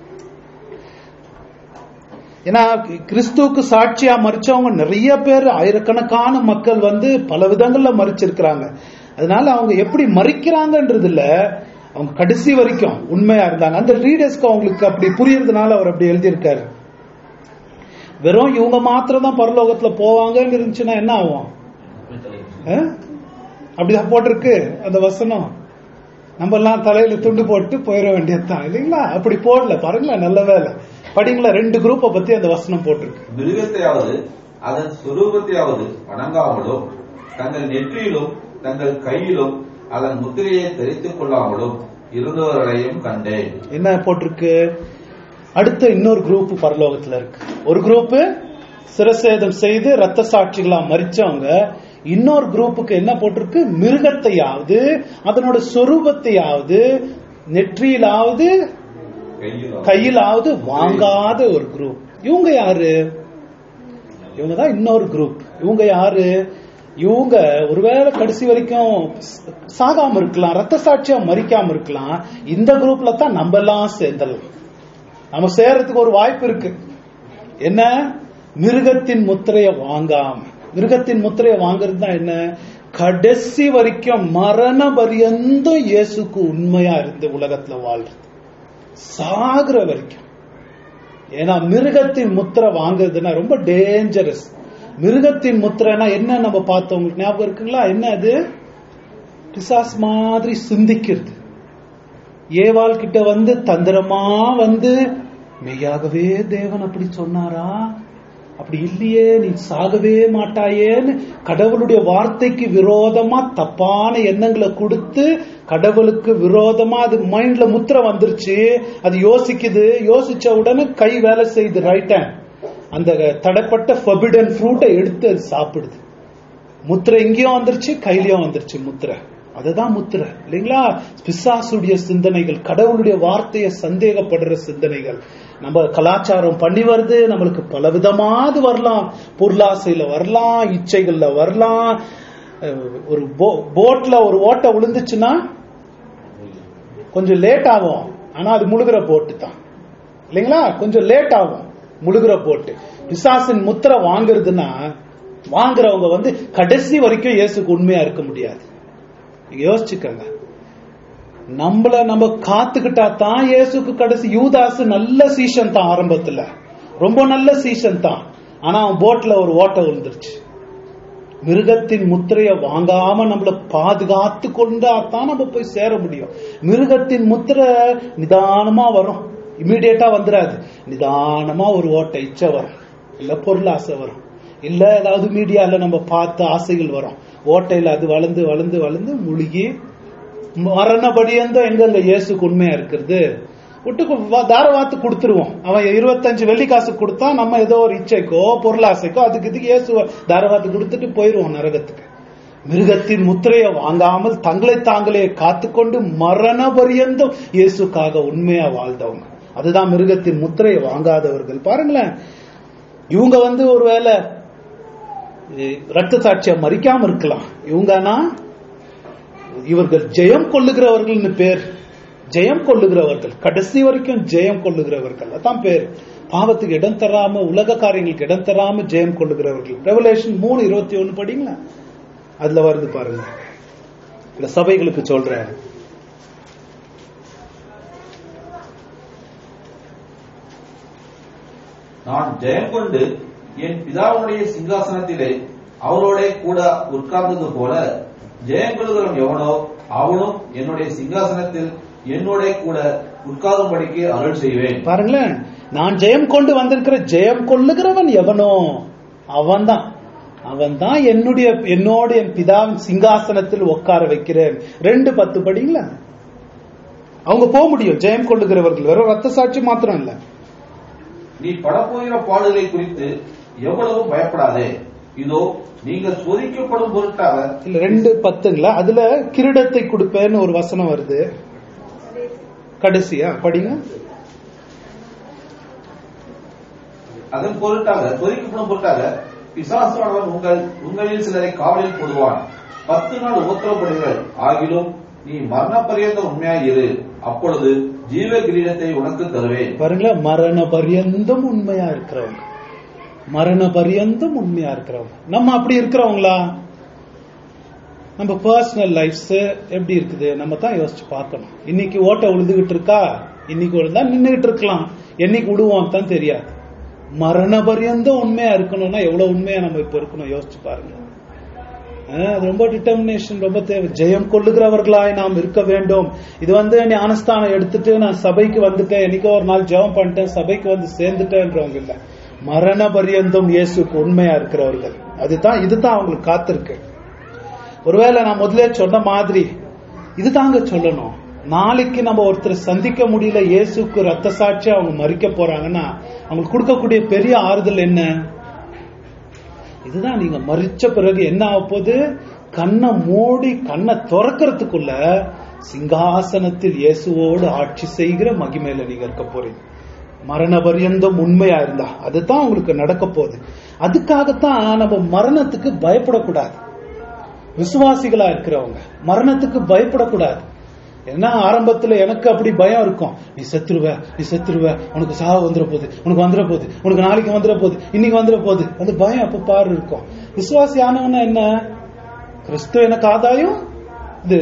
ஏன்னா கிறிஸ்துவுக்கு சாட்சியா மறிச்சவங்க நிறைய பேர், ஆயிரக்கணக்கான மக்கள் வந்து பல விதங்கள்ல மறிச்சிருக்கிறாங்க. அதனால அவங்க எப்படி மறிக்கிறாங்கன்றது இல்ல, அவங்க கடைசி வரைக்கும் உண்மையா இருந்தாங்க. அந்த ரீடர்ஸ்க்கு அவங்களுக்கு அப்படி புரியறதுனால அவர் அப்படி எழுதியிருக்காரு. வெறும் இவங்க மாத்திரம் தான் பரலோகத்துல போவாங்கன்னு இருந்துச்சுன்னா என்ன ஆகும்? அப்படிதான் போட்டிருக்கு அந்த வசனம். நம்ம எல்லாம் தலையில துண்டு போட்டு போயிட வேண்டியதுதான் இல்லைங்களா? அப்படி போடல பாருங்களேன், நல்ல வேலை படிங்களா. ரெண்டு குரூப்பை பத்தி அந்த வசனம் போட்டிருக்கு. மிருகத்தையாவது அதன் சுரூபத்தையாவது வணங்காமலும், தங்கள் நெற்றியிலும் தங்கள் கையிலும் அதன் முத்திரையை தெரித்துக் கொள்ளாமலும் இருந்தவர்களையும் கண்டேன். என்ன போட்டிருக்கு? அடுத்த இன்னொரு குரூப் பரலோகத்துல இருக்கு. ஒரு குரூப் சிரசேதம் செய்து ரத்த சாட்சிகளா மறிச்சவங்க. இன்னொரு குரூப்புக்கு என்ன போட்டிருக்கு? மிருகத்தையாவது அதனோட சொரூபத்தையாவது நெற்றியிலாவது கையிலாவது வாங்காத ஒரு குரூப். இவங்க யாரு? இவங்க தான் இன்னொரு குரூப். இவங்க யாரு? இவங்க ஒருவேளை கடைசி வரைக்கும் சாகாம இருக்கலாம், ரத்த சாட்சியா மறிக்காம இருக்கலாம். இந்த குரூப்ல தான் நம்ம எல்லாம் சேர்ந்தலாம். நம்ம சேர்றதுக்கு ஒரு வாய்ப்பு இருக்கு. என்ன? மிருகத்தின் முத்திரைய வாங்காம. மிருகத்தின் முத்திரைய வாங்குறது தான் என்ன? கடைசி வரைக்கும் மரண பரியந்தம் இயேசுக்கு உண்மையா இருந்து உலகத்துல வாழ்றது, சாகுற வரைக்கும். ஏன்னா மிருகத்தின் முத்திரை வாங்குறதுன்னா ரொம்ப டேஞ்சரஸ். மிருகத்தின் முத்திரைனா என்ன நம்ம பார்த்தோம், உங்களுக்கு ஞாபகம் இருக்குங்களா? என்ன அது? பிசாஸ் மாதிரி சிந்திக்கிறது. ஏவாள் கிட்ட வந்து தந்திரமா வந்து, மெய்யாகவே தேவன் அப்படி சொன்னாரா? அப்படி இல்லையே, நீ சாகவே மாட்டாயேன்னு கடவுளுடைய வார்த்தைக்கு விரோதமா தப்பான எண்ணங்களை கொடுத்து, கடவுளுக்கு விரோதமா அது மைண்ட்ல முத்திரை வந்துருச்சு. அது யோசிக்குது. யோசிச்ச உடனே கை வேலை செய்யுது, ரைட் ஹேண்ட். அந்த தடைப்பட்ட ஃபர்பிடன் ஃப்ரூட்டை எடுத்து அது சாப்பிடுது. முத்திரை இங்கேயும் வந்துருச்சு, கையிலயும் வந்துருச்சு முத்திரை. அதுதான் முத்திரை இல்லைங்களா? பிசாசுடைய சிந்தனைகள், கடவுளுடைய வார்த்தையை சந்தேகப்படுற சிந்தனைகள் நம்ம கலாச்சாரம் பண்ணி வருது. நம்மளுக்கு பல விதமாவது வரலாம், பொருளாசையில வரலாம், இச்சைகள்ல வரலாம். ஒரு போட்ல ஒரு ஓட்டை விழுந்துச்சுன்னா கொஞ்சம் லேட் ஆகும், ஆனா அது முழுகிற போட்டு தான் இல்லைங்களா? கொஞ்சம் லேட் ஆகும் முழுகிற போட்டு. பிசாசின் முத்திரை வாங்குறதுன்னா வாங்குறவங்க வந்து கடைசி வரைக்கும் இயேசுக்கு உண்மையா இருக்க முடியாது. யோசிச்சுக்கங்க, நம்மள நம்ம காத்துக்கிட்டா தான் இயேசுக்கு கடைசி. யூதாசு நல்ல சீசன் தான், ஆரம்பத்துல ரொம்ப நல்ல சீசன் தான், ஆனா அவன் போட்ல ஒரு ஓட்டை விழுந்துருச்சு. மிருகத்தின் முத்திரையை வாங்காம நம்மள பாதுகாத்து கொண்டா தான் நம்ம போய் சேர முடியும். மிருகத்தின் முத்திரை நிதானமா வரும், இமீடியட்டா வந்துடாது. நிதானமா ஒரு ஓட்டை இச்சை வரும், இல்ல பொருளாசை வரும், இல்ல ஏதாவது மீடியால நம்ம பார்த்த ஆசைகள் வரும். ஓட்டையில அது வளர்ந்து வளர்ந்து வளர்ந்து முழுகி மரணபடியந்த எங்க இயேசுக்கு உண்மையா இருக்கிறது. விட்டு தாரவாத்து கொடுத்துருவோம். அவன் இருபத்தஞ்சு வெள்ளி காசு கொடுத்தா நம்ம ஏதோ ஒரு இச்சைக்கோ பொருளாசைக்கோ அதுக்கு இதுக்கு இயேசு தாரவாத்து கொடுத்துட்டு போயிருவோம் நரகத்துக்கு. மிருகத்தின் முத்திரையை வாங்காமல் தங்களை தாங்களே காத்துக்கொண்டு மரண பரியந்தம் இயேசுக்காக உண்மையா வாழ்ந்தவங்க, அதுதான் மிருகத்தின் முத்திரையை வாங்காதவர்கள். பாருங்களேன், இவங்க வந்து ஒருவேளை ரத்த சாட்சியா மறிக்காம இருக்கலாம். இவங்கன்னா இவர்கள் ஜெயம் கொள்ளுகிறவர்கள் பேர். ஜெயம் கொள்ளுகிறவர்கள், கடைசி வரைக்கும் ஜெயம் கொள்ளுகிறவர்கள், அதான் பேர். பாவத்துக்கு இடம் தராம, உலக காரியங்களுக்கு இடம் தராம ஜெயம் கொள்ளுகிறவர்கள். ரெவலேஷன் மூணு இருபத்தி ஒன்னு படிங்களா, அதுல வருது பாருங்க. இந்த சபைகளுக்கு சொல்றேன், நான் ஜெயம் கொண்டு என் பிதாவுடைய சிங்காசனத்திலே அவரோட கூட உட்கார்ந்தது போல ஜெயம் கொள்ளுகிறவன் எவனோ அவனும் என்னுடைய சிங்காசனத்தில் என்னோட கூட உட்காரும்படிக்கு அருள் செய்வேன். பாருங்களேன், நான் ஜெயம் கொண்டு வந்திருக்கிற ஜெயம் கொள்ளுகிறவன் எவனோ அவன் தான் அவன் தான் என்னுடைய என்னோட என் பிதாவின் சிங்காசனத்தில் உட்கார வைக்கிறேன். ரெண்டு பத்து படிங்களா, அவங்க போக முடியும். ஜெயம் கொள்ளுகிறவர்கள் வெறும் ரத்த சாட்சி மாத்திரம் இல்ல. நீ படப்போகிற பாடுகளை குறித்து எவ்வளவு பயப்படாதே, இதோ நீங்கள் சோதிக்கப்படும் பொருட்டாக. இல்ல ரெண்டு பத்துங்களா, அதுல கிரீடத்தை கொடுப்பேன்னு ஒரு வசனம் வருது கடைசியா படிங்க. அதன் பொருட்டாக சோதிக்கப்படும் பொருட்டாக பிசாசானவன் உங்கள் உங்களில் சிலரை காவலில் போடுவான். பத்து நாள் உபத்திரப்படுங்கள், ஆகிலும் நீ மரண பரியந்தம் உண்மையாய் இரு, அப்பொழுது ஜீவ கிரீடத்தை உனக்கு தருவேன். பாருங்களேன், மரண பரியந்தம் உண்மையா இருக்கிறவங்க, மரண பரியந்தம் உண்மையா இருக்கிறவங்க. நம்ம அப்படி இருக்கிறவங்களா? நம்ம பர்சனல் லைஃப்ஸ் எப்படி இருக்குது நம்ம தான் யோசிச்சு பார்க்கணும். இன்னைக்கு ஓட்ட உழுதுகிட்டு இருக்கா, இன்னைக்கு விழுந்தா நின்றுகிட்டு இருக்கலாம், என்னைக்கு விடுவோம் தான் தெரியாது. மரண பரியந்தம் உண்மையா இருக்கணும்னா எவ்வளவு உண்மையா நம்ம இப்ப இருக்கணும் யோசிச்சு பாருங்க. அது ரொம்ப டிட்டர்மினேஷன் ரொம்ப தேவை. ஜெயம் கொள்ளுகிறவர்களாய் நாம் இருக்க வேண்டும். இது வந்து ஞானஸ்தானம் எடுத்துட்டு நான் சபைக்கு வந்துட்டேன், என்னைக்கோ ஒரு நாள் ஜெபம் பண்ணிட்டேன், சபைக்கு வந்து சேர்ந்துட்டேன்றவங்க இல்ல, மரண பரியந்தம் இயேசுக்கு உண்மையா இருக்கிறவர்கள். அதுதான் இதுதான் அவங்களுக்கு காத்திருக்கு. ஒருவேளை நான் முதலே சொன்ன மாதிரி இதுதாங்க சொல்லணும். நாளைக்கு நம்ம ஒருத்தர் சந்திக்க முடியல, இயேசுக்கு ரத்த சாட்சி அவங்க மறிக்க போறாங்கன்னா அவங்களுக்கு கொடுக்கக்கூடிய பெரிய ஆறுதல் என்ன? இதுதான். நீங்க மறிச்ச பிறகு என்ன ஆக போகுது? கண்ணை மூடி கண்ணை திறக்கிறதுக்குள்ள சிங்காசனத்தில் இயேசுவோடு ஆட்சி செய்கிற மகிமையில நீங்க இருக்க போறீங்க. மரண பரியந்தம் உண்மையா இருந்தா அதுதான் உங்களுக்கு நடக்க போகுது. அதுக்காகத்தான் நம்ம மரணத்துக்கு பயப்படக்கூடாது. விசுவாசிகளா இருக்கிறவங்க மரணத்துக்கு பயப்படக்கூடாது. ஏன்னா ஆரம்பத்துல எனக்கு அப்படி பயம் இருக்கும். நீ செத்துருவ, நீ செத்துருவ, உனக்கு சாவு வந்துட போகுது, உனக்கு வந்துட போகுது, உனக்கு நாளைக்கு வந்துட போகுது, இன்னைக்கு வந்துட போகுது, அந்த பயம் அப்ப பாரு இருக்கும். விசுவாசி ஆனவனா என்ன? கிறிஸ்து எனக்கு ஆதாயம், இது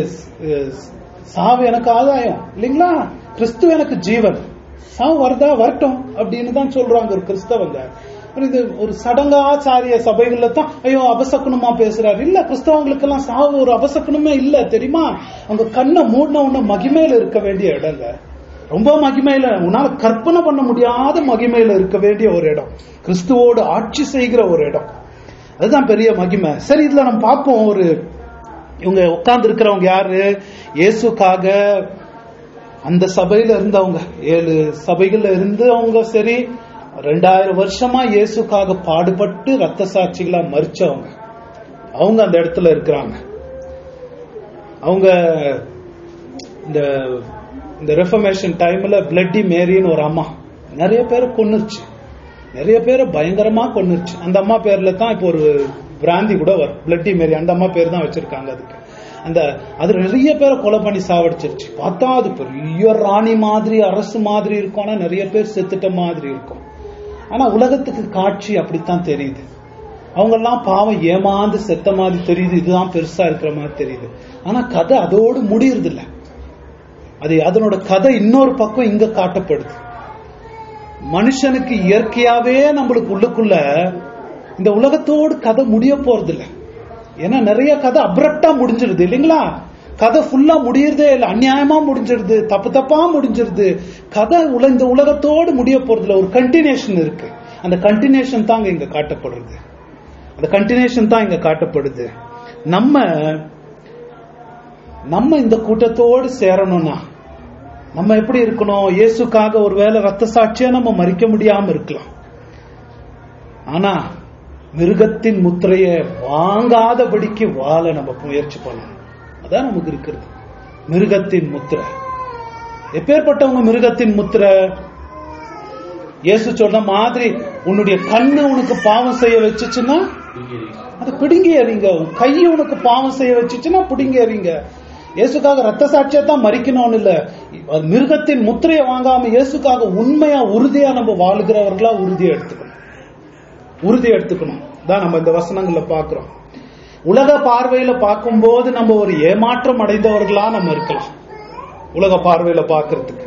சாவு எனக்கு ஆதாயம் இல்லைங்களா? கிறிஸ்து எனக்கு ஜீவன், சாவு வருதா வரட்டும் அப்படின்னு தான் சொல்றாங்க ஒரு கிறிஸ்தவங்க. இது ஒரு சடங்காச்சாரிய சபைகள்ல தான் ஐயோ அபசக்குனமா பேசுறாரு. இல்ல, கிறிஸ்தவங்களுக்கு எல்லாம் சாவு ஒரு அபசக்குனமே இல்ல தெரியுமா? அவங்க கண்ணை மூடின உடனே மகிமையில இருக்க வேண்டிய இடங்க, ரொம்ப மகிமையில, உன்னால கற்பனை பண்ண முடியாத மகிமையில இருக்க வேண்டிய ஒரு இடம், கிறிஸ்துவோடு ஆட்சி செய்கிற ஒரு இடம். அதுதான் பெரிய மகிமை. சரி, இதுல நம்ம பார்ப்போம். ஒரு இவங்க உட்கார்ந்து இருக்கிறவங்க யாரு? இயேசுக்காக அந்த சபையில இருந்தவங்க, ஏழு சபைகள்ல இருந்து அவங்க சரி ரெண்டாயிரம் வருஷமா இயேசுக்காக பாடுபட்டு ரத்த சாட்சிகளா மறிச்சவங்க, அவங்க அந்த இடத்துல இருக்கிறாங்க. அவங்க இந்த இந்த ரெஃபர்மேஷன் டைம்ல பிளட்டி மேரின்னு ஒரு அம்மா நிறைய பேரை கொன்னுருச்சு, நிறைய பேரை பயங்கரமா கொன்னுருச்சு. அந்த அம்மா பேர்ல தான் இப்போ ஒரு பிராந்தி கூட வரும், பிளட்டி மேரி. அந்த அம்மா பேர் தான் வச்சிருக்காங்க அதுக்கு. அந்த அது நிறைய பேரை கொலை பண்ணி சாவடிச்சிருச்சு. பார்த்தா அது பெரிய ராணி மாதிரி அரசு மாதிரி இருக்கும், ஆனா நிறைய பேர் செத்துட்ட மாதிரி இருக்கும். ஆனா உலகத்துக்கு காட்சி அப்படித்தான் தெரியுது. அவங்க எல்லாம் பாவம் ஏமாந்து செத்த மாதிரி தெரியுது, இதுதான் பெருசா இருக்கிற மாதிரி தெரியுது. ஆனா கதை அதோடு முடியறது இல்ல. அது அதனோட கதை இன்னொரு பக்கம் இங்க காட்டப்படுது. மனுஷனுக்கு இயற்கையாவே நம்மளுக்கு உள்ளுக்குள்ள இந்த உலகத்தோடு கதை முடிய போறது இல்லை. ஏன்னா நிறைய கதை அப்ரப்டா முடிஞ்சிருது இல்லைங்களா? கதை ஃபுல்லா முடியறதே இல்லை, அநியாயமா முடிஞ்சிருது, தப்பு தப்பா முடிஞ்சிருது. கதை இந்த உலகத்தோடு முடிய போறதுல ஒரு கண்டினியூஷன் இருக்கு. அந்த கண்டினியூஷன் தான் இங்க காட்டப்படுறது. அந்த கண்டினியூஷன் தான் இங்க காட்டப்படுது. நம்ம நம்ம இந்த கூட்டத்தோடு சேரணும்னா நம்ம எப்படி இருக்கணும்? இயேசுக்காக ஒருவேளை ரத்த சாட்சியா நம்ம மறிக்க முடியாம இருக்கலாம். ஆனா மிருகத்தின் முத்திரையை வாங்காதபடிக்கு வாழ நம்ம முயற்சி பண்ணணும். அதான் நமக்கு இருக்கிறது மிருகத்தின் முத்திரை. எப்பேற்பட்டவங்க மிருகத்தின் முத்திரை? இயேசு சொன்ன மாதிரி உன்னுடைய கண்ணு உனக்கு பாவம் செய்ய வச்சுச்சுன்னா அதை பிடுங்கி எறிங்க. உன் கையை உனக்கு பாவம் செய்ய வச்சுச்சுன்னா பிடுங்கி எறிங்க. இயேசுக்காக ரத்த சாட்சியா தான் மறிக்கணும்னு இல்ல, மிருகத்தின் முத்திரையை வாங்காம இயேசுக்காக உண்மையா உறுதியா நம்ம வாழுகிறவர்களா உறுதியை எடுத்துக்கணும். உறுதியை எடுத்துக்கணும் தான் நம்ம இந்த வசனங்கள்ல பாக்குறோம். உலக பார்வையில பார்க்கும் போது நம்ம ஒரு ஏமாற்றம் அடைந்தவர்களா நம்ம இருக்கலாம். உலக பார்வையில பாக்குறதுக்கு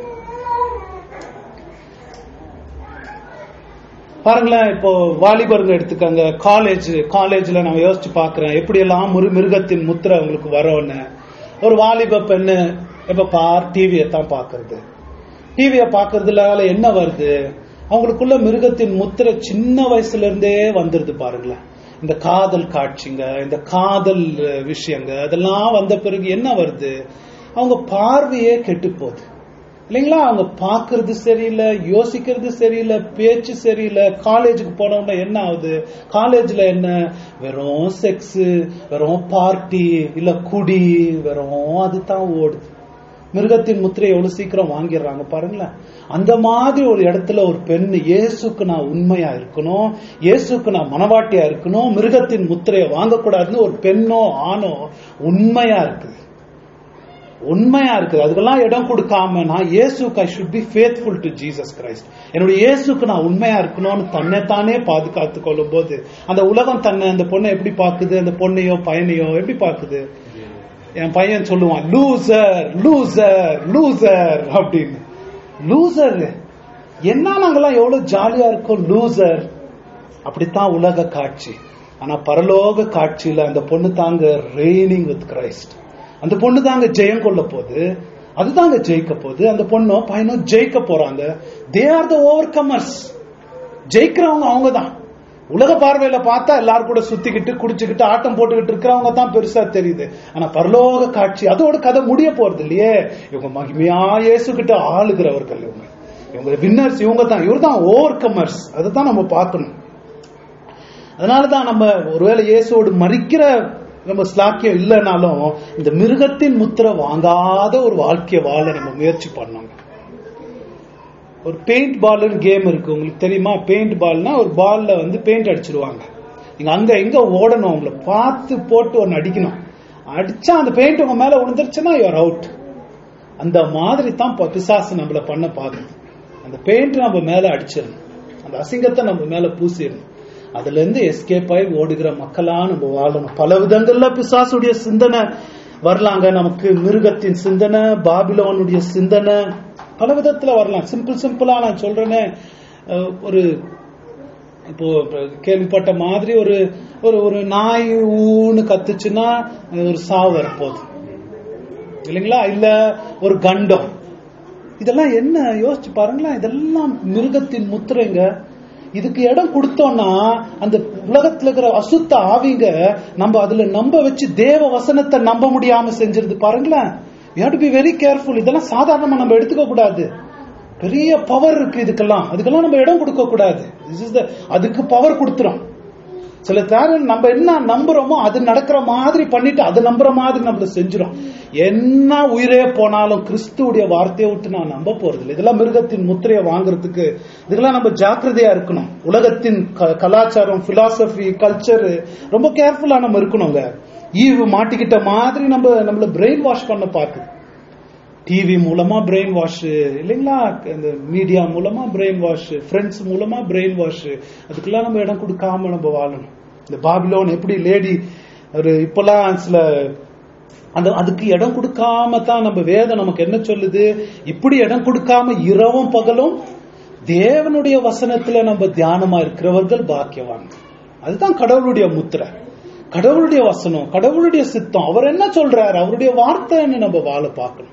பாருங்களேன், இப்போ வாலிபர்கள் எடுத்துக்காங்க. காலேஜ் காலேஜ்ல நம்ம யோசிச்சு பாக்குறேன் எப்படி எல்லாம் ஒரு மிருகத்தின் முத்திரை அவங்களுக்கு வரோன்னு. ஒரு வாலிப பெண்ணு இப்ப பார் டிவியை தான் பாக்குறது. டிவியை பாக்குறதுல என்ன வருது? அவங்களுக்குள்ள மிருகத்தின் முத்திரை சின்ன வயசுல இருந்தே வந்துருது. பாருங்களேன், இந்த காதல் காட்சிங்க, இந்த காதல் விஷயங்க, அதெல்லாம் வந்த பிறகு என்ன வருது? அவங்க பார்வையே கெட்டு போகுது இல்லைங்களா? அவங்க பாக்குறது சரியில்லை, யோசிக்கிறது சரியில்லை, பேச்சு சரியில்லை. காலேஜுக்கு போனவங்க என்ன ஆகுது? காலேஜ்ல என்ன? வெறும் செக்ஸ், வெறும் பார்ட்டி, இல்ல குடி, வெறும் அதுதான் ஓடுது. மிருகத்தின் முத்திரை எவ்வளவு சீக்கிரம் வாங்கிடுறாங்க பாருங்களேன். அந்த மாதிரி ஒரு இடத்துல ஒரு பெண் இயேசுக்கு நான் உண்மையா இருக்கணும், இயேசுக்கு நான் மனவாட்டியா இருக்கணும், மிருகத்தின் முத்திரையை வாங்கக்கூடாதுன்னு ஒரு பெண்ணோ ஆணோ உண்மையா இருக்குது, உண்மையா இருக்குது. அதுக்கெல்லாம் இடம் கொடுக்காம நான் இயேசுக்கு I should be faithful to Jesus Christ, என்னுடைய இயேசுக்கு நான் உண்மையா இருக்கணும்னு தன்னை தானே பாதுகாத்து கொள்ளும் போது அந்த உலகம் தன்னை அந்த பொண்ணை எப்படி பாக்குது? அந்த பொண்ணையோ பையனையோ எப்படி பாக்குது? என் பையன் சொல்லுவான் லூசர் லூசர் லூசர் அப்படின்னு. லூசர் என்ன? நாங்கெல்லாம் எவ்வளவு ஜாலியா இருக்கோம் லூசர். அப்படித்தான் உலக காட்சி. ஆனா பரலோக காட்சியில அந்த பொண்ணு தாங்க ரெய்னிங் வித் கிரைஸ்ட். அந்த பொண்ணு தாங்க ஜெயம் கொள்ள போகுது, அதுதாங்க ஜெயிக்க போகுது. அந்த பொண்ணோ பையனோ ஜெயிக்க போறாங்க. They are the overcomers. ஜெயிக்கிறவங்க அவங்க தான். உலக பார்வையில பார்த்தா எல்லாரும் கூட சுத்திக்கிட்டு குடிச்சுக்கிட்டு ஆட்டம் போட்டுக்கிட்டு இருக்கிறவங்க தான் பெருசா தெரியுது. ஆனா பரலோக காட்சி அதோட கதை முடிய போறது இல்லையே. இவங்க மகிமையா இயேசுகிட்ட ஆளுகிறவர்கள், இவங்க இவங்க வின்னர்ஸ், இவங்க தான், இவர் தான் ஓவர் கமர்ஸ். அதுதான் நம்ம பார்க்கணும். அதனாலதான் நம்ம ஒருவேளை இயேசுவோடு மறிக்கிற நம்ம ஸ்லாக்கியம் இல்லைனாலும் இந்த மிருகத்தின் முத்திரை வாங்காத ஒரு வாழ்க்கைய வாழ நம்ம முயற்சி பண்ணோங்க. ஒரு பெயிண்ட் பால்னு கேம் இருக்கு, உங்களுக்கு தெரியுமா? பெயிண்ட் பால்னா ஒரு பால்ல வந்து பெயிண்ட் அடிச்சிருவாங்க. நீங்க அங்க எங்க ஓடணும், உங்களை பார்த்து போட்டு ஒன்னு அடிக்கணும். அடிச்சா அந்த பெயிண்ட் உங்க மேல விழுந்துருச்சுன்னா யூஆர் அவுட். அந்த மாதிரி தான் பிசாசு நம்மள பண்ண பாக்குது. அந்த பெயிண்ட் நம்ம மேல அடிச்சிடணும், அந்த அசிங்கத்தை நம்ம மேல பூசிடணும். அதுல இருந்து எஸ்கேப் ஆகி ஓடுகிற மக்களா நம்ம வாழணும். பல விதங்கள்ல பிசாசுடைய சிந்தனை வரலாங்க. நமக்கு மிருகத்தின் சிந்தனை, பாபிலோனுடைய சிந்தனை பல விதத்துல வரலாம். சிம்பிள் சிம்பிளா நான் சொல்றேன்னு, ஒரு இப்போ கேள்விப்பட்ட மாதிரி ஒரு ஒரு நாய் ஊன்னு கத்துச்சுன்னா ஒரு சாவு வரப்போகுது இல்லைங்களா? இல்ல ஒரு கண்டம். இதெல்லாம் என்ன யோசிச்சு பாருங்களேன். இதெல்லாம் மிருகத்தின் முத்திரைங்க. இதுக்கு இடம் கொடுத்தோம்னா அந்த உலகத்துல இருக்கிற அசுத்த ஆவிங்க நம்ம அதுல நம்ப வச்சு தேவ வசனத்தை நம்ப முடியாம செஞ்சிருது பாருங்களேன். we have to be very careful. இதெல்லாம் சாதாரணமா நம்ம எடுத்துக்க கூடாது. பெரிய பவர் இருக்கு இதுக்கெல்லாம், அதுக்கெல்லாம் நம்ம இடம் கொடுக்க கூடாது. அதுக்கு பவர் கொடுத்துரும். சில நேரம் நம்ம என்ன நம்புறோமோ அது நடக்கிற மாதிரி பண்ணிட்டு அது நம்புற மாதிரி நம்மள செஞ்சிடும். என்ன உயிரே போனாலும் கிறிஸ்துவுடைய வார்த்தையை விட்டு நான் நம்ப போறது இல்லை. இதெல்லாம் மிருகத்தின் முத்திரையை வாங்குறதுக்கு இதெல்லாம் நம்ம ஜாக்கிரதையா இருக்கணும். உலகத்தின் கலாச்சாரம், பிலாசபி, கல்ச்சர் ரொம்ப கேர்ஃபுல்லா நம்ம இருக்கணுங்க. ஈவு மாட்டிக்கிட்ட மாதிரி நம்ம நம்மள பிரெயின் வாஷ் பண்ண பார்க்குது. டிவி மூலமா பிரெயின் வாஷ் இல்லைங்களா, இந்த மீடியா மூலமா பிரெயின் வாஷ், ஃப்ரெண்ட்ஸ் மூலமா பிரெயின் வாஷ். அதுக்கெல்லாம் நம்ம இடம் கொடுக்காம நம்ம வாழணும். இந்த பாபிலோன் எப்படி லேடி ஒரு இப்பெல்லாம் சில அந்த அதுக்கு இடம் கொடுக்காம தான் நம்ம வேதம் நமக்கு என்ன சொல்லுது, இப்படி இடம் கொடுக்காம இரவும் பகலும் தேவனுடைய வசனத்துல நம்ம தியானமா இருக்கிறவர்கள் பாக்கியவான். அதுதான் கடவுளுடைய முத்திரை, கடவுளுடைய வசனம், கடவுளுடைய சித்தம். அவர் என்ன சொல்றாரு, அவருடைய வார்த்தைன்னு நம்ம வாழ பார்க்கணும்.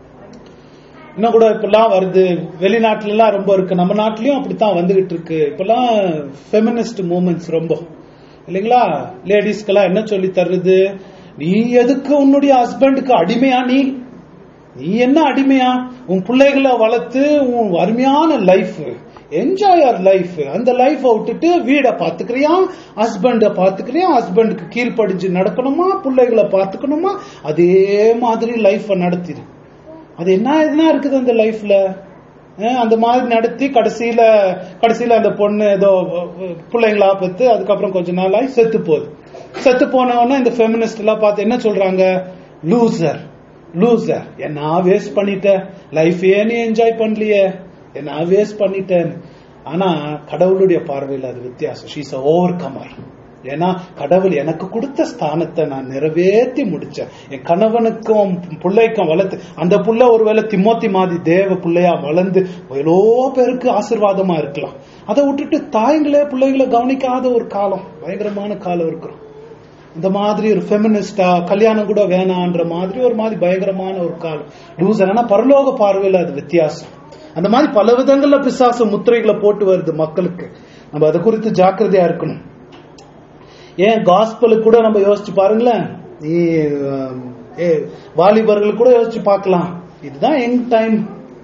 இன்னும் கூட இப்பெல்லாம் வருது, வெளிநாட்டுல எல்லாம் ரொம்ப இருக்கு, நம்ம நாட்டிலயும் அப்படித்தான் வந்துகிட்டு இருக்கு. இப்பெல்லாம் ஃபெமினிஸ்ட் மூவ்மெண்ட்ஸ் ரொம்ப இல்லைங்களா. லேடிஸ்க்கெல்லாம் என்ன சொல்லி தருது, நீ எதுக்கு உன்னுடைய ஹஸ்பண்டுக்கு அடிமையா, நீ நீ என்ன அடிமையா, உன் பிள்ளைகளை வளர்த்து உன் அருமையான லைஃப் என்ஜாய் யுவர் லைஃப், அந்த லைஃப் விட்டுட்டு வீடை பாத்துக்கிறியா, ஹஸ்பண்ட பாத்துக்கிறியா, ஹஸ்பண்டுக்கு கீழ்ப்படிஞ்சு நடக்கணுமா, பிள்ளைகளை பாத்துக்கணுமா, அதே மாதிரி லைஃப நடத்திடு. அது என்ன எதுனா இருக்குது அந்த லைஃப்ல, அந்த மாதிரி நடத்தி கடைசியில கடைசியில அந்த பொண்ணு ஏதோ பிள்ளைங்களா பத்து அதுக்கப்புறம் கொஞ்ச நாள் ஆகி செத்து போகுது. செத்து போனவொன்னா இந்த ஃபெமினிஸ்ட் எல்லாம் பார்த்து என்ன சொல்றாங்க, லூசர் லூசர், என்ன வேஸ்ட் பண்ணிட்ட, லைஃப் ஏன் என்ஜாய் பண்ணலையே, என்ன வேஸ்ட் பண்ணிட்டேன். ஆனா கடவுளுடைய பார்வையில் அது வித்தியாசம். She's a overcomer. ஏன்னா கடவுள் எனக்கு கொடுத்த ஸ்தானத்தை நான் நிறைவேற்றி முடிச்சேன். என் கணவனுக்கும் பிள்ளைக்கும் வளர்த்து, அந்த புள்ள ஒருவேளை திமோத்தி மாதிரி தேவ பிள்ளையா வளர்ந்து எவ்வளோ பேருக்கு ஆசீர்வாதமா இருக்கலாம். அதை விட்டுட்டு தாய்களே பிள்ளைகளை கவனிக்காத ஒரு காலம், பயங்கரமான காலம் இருக்கிறோம். இந்த மாதிரி ஒரு ஃபெமினிஸ்டா கல்யாணம் கூட வேணான்ற மாதிரி ஒரு மாதிரி பயங்கரமான ஒரு காலம். லூசர். ஆனா பரலோக பார்வையில் அது வித்தியாசம். அந்த மாதிரி பல விதங்கள்ல பிசாசு முத்திரைகளை போட்டு வருது மக்களுக்கு. நம்ம அதை குறித்து ஜாக்கிரதையா இருக்கணும். ஏன் காஸ்பலுக்கு கூட நம்ம யோசிச்சு பாருங்களேன், நீ வாலிபர்கள் கூட யோசிச்சு பார்க்கலாம். இதுதான் எங் டைம்,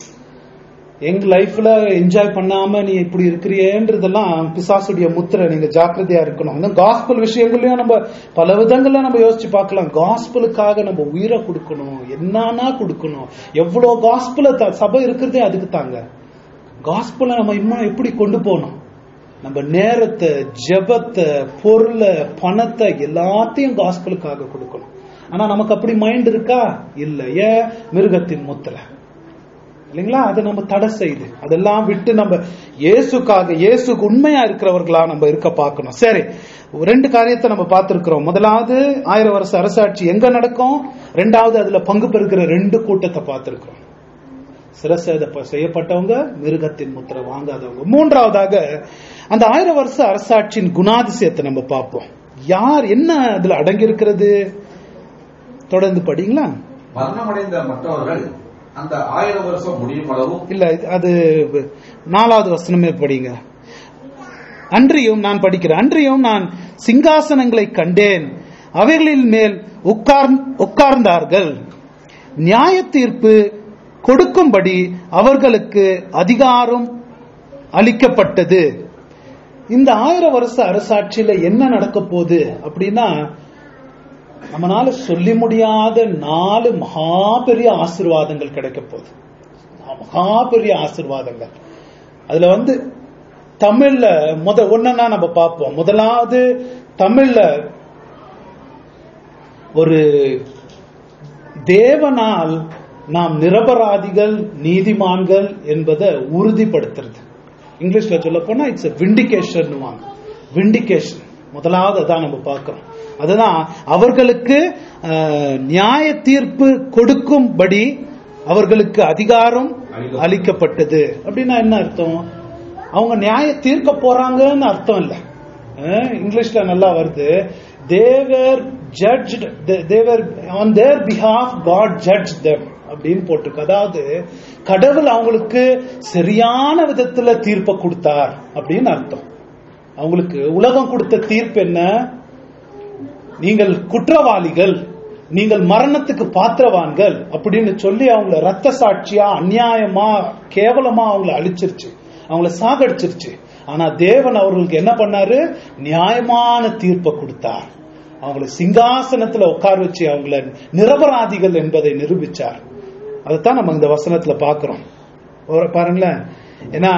எங்க லைஃப்ல என்ஜாய் பண்ணாம நீ இப்படி இருக்கிறியன்றதெல்லாம் பிசாசுடைய முத்திரை. நீங்க ஜாக்கிரதையா இருக்கணும். காஸ்பல் விஷயங்களையும் நம்ம பல விதங்கள்ல நம்ம யோசிச்சு பார்க்கலாம். காஸ்பலுக்காக நம்ம உயிரை கொடுக்கணும், என்னன்னா கொடுக்கணும். எவ்வளவு காஸ்பல சபை இருக்கிறதே அதுக்கு தாங்க. காஸ்பலை நம்ம இன்னும் எப்படி கொண்டு போகணும், நம்ம நேரத்தை, ஜெபத்தை, பொருளை, பணத்தை எல்லாத்தையும் காஸ்பலுக்காக கொடுக்கணும். ஆனா நமக்கு அப்படி மைண்ட் இருக்கா? இல்ல. ஏன்? மிருகத்தின் முத்திரை இல்லைங்களா, அதை நம்ம தடை செய்து அதெல்லாம் விட்டு நம்ம இயேசுக்காக, இயேசுக்கு உண்மையா இருக்கிறவர்களா நம்ம இருக்க பார்க்கணும். சரி, ரெண்டு காரியத்தை நம்ம பார்த்திருக்கிறோம். முதலாவது ஆயிரம் வருஷ அரசாட்சி எங்க நடக்கும், ரெண்டாவது அதுல பங்கு பெறுகிற ரெண்டு கூட்டத்தை பார்த்திருக்கிறோம். சிரசேத செய்யப்பட்டவங்க, மிருகத்தின் முத்திரை வாங்காதவங்க. மூன்றாவதாக அந்த ஆயிரம் வருஷ அரசாட்சியின் குணாதிசயத்தை நம்ம பார்ப்போம். யார், என்ன அதுல அடங்கி இருக்கிறது, தொடர்ந்து படிங்களா. மரணமடைந்த மற்றவர்கள் அந்த ஆயிரம் வருஷம் முடியும் அளவும் இல்ல, அது நாலாவது வசனமே படிங்க. அன்றியும் நான் படிக்கிறேன், அன்றியும் நான் சிங்காசனங்களை கண்டேன், அவைகளின் மேல் உட்கார்ந்தார்கள், நியாய தீர்ப்பு கொடுக்கும்படி அவர்களுக்கு அதிகாரம் அளிக்கப்பட்டது. இந்த ஆயிரம் வருஷ அரசாட்சியில என்ன நடக்க போகுது அப்படின்னா, நம்மளால சொல்லி முடியாத நாலு மகா பெரிய ஆசீர்வாதங்கள் கிடைக்க போகுது. மகா பெரிய ஆசீர்வாதங்கள். அதுல வந்து தமிழ்ல முத ஒன்னா நம்ம பார்ப்போம். முதலாவது தமிழ்ல ஒரு தேவனால் நாம் நிரபராதிகள், நீதிமான்கள் என்பதை உறுதிப்படுத்துறது. இங்கிலீஷ்ல சொல்ல போனா இட்ஸ் விண்டிகேஷன். விண்டிகேஷன் முதலாவது அதான் நம்ம பார்க்கிறோம். அதுதான் அவர்களுக்கு நியாய தீர்ப்பு கொடுக்கும்படி அவர்களுக்கு அதிகாரம் அளிக்கப்பட்டது. அப்படின்னா என்ன அர்த்தம்? அவங்க நியாய தீர்க்க போறாங்கன்னு அர்த்தம் இல்ல. இங்கிலீஷ்ல நல்லா வருது, they were judged, they were on their behalf God judged them அப்படின்னு போட்டிருக்கு. அதாவது கடவுள் அவங்களுக்கு சரியான விதத்துல தீர்ப்பை கொடுத்தார் அப்படின்னு அர்த்தம். அவங்களுக்கு உலகம் கொடுத்த தீர்ப்பு என்ன? நீங்கள் குற்றவாளிகள், நீங்கள் மரணத்துக்கு பாத்திரவான்கள் அப்படின்னு சொல்லி அவங்கள ரத்த சாட்சியா, அநியாயமா, கேவலமா அவங்கள அழிச்சிருச்சு, அவங்கள சாகடிச்சிருச்சு. ஆனா தேவன் அவர்களுக்கு என்ன பண்ணாரு? நியாயமான தீர்ப்பை கொடுத்தார். அவங்களை சிங்காசனத்துல உட்கார வச்சு அவங்கள நிரபராதிகள் என்பதை நிரூபிச்சார். அதைத்தான் நம்ம இந்த வசனத்துல பாக்குறோம். பாருங்களேன், ஏன்னா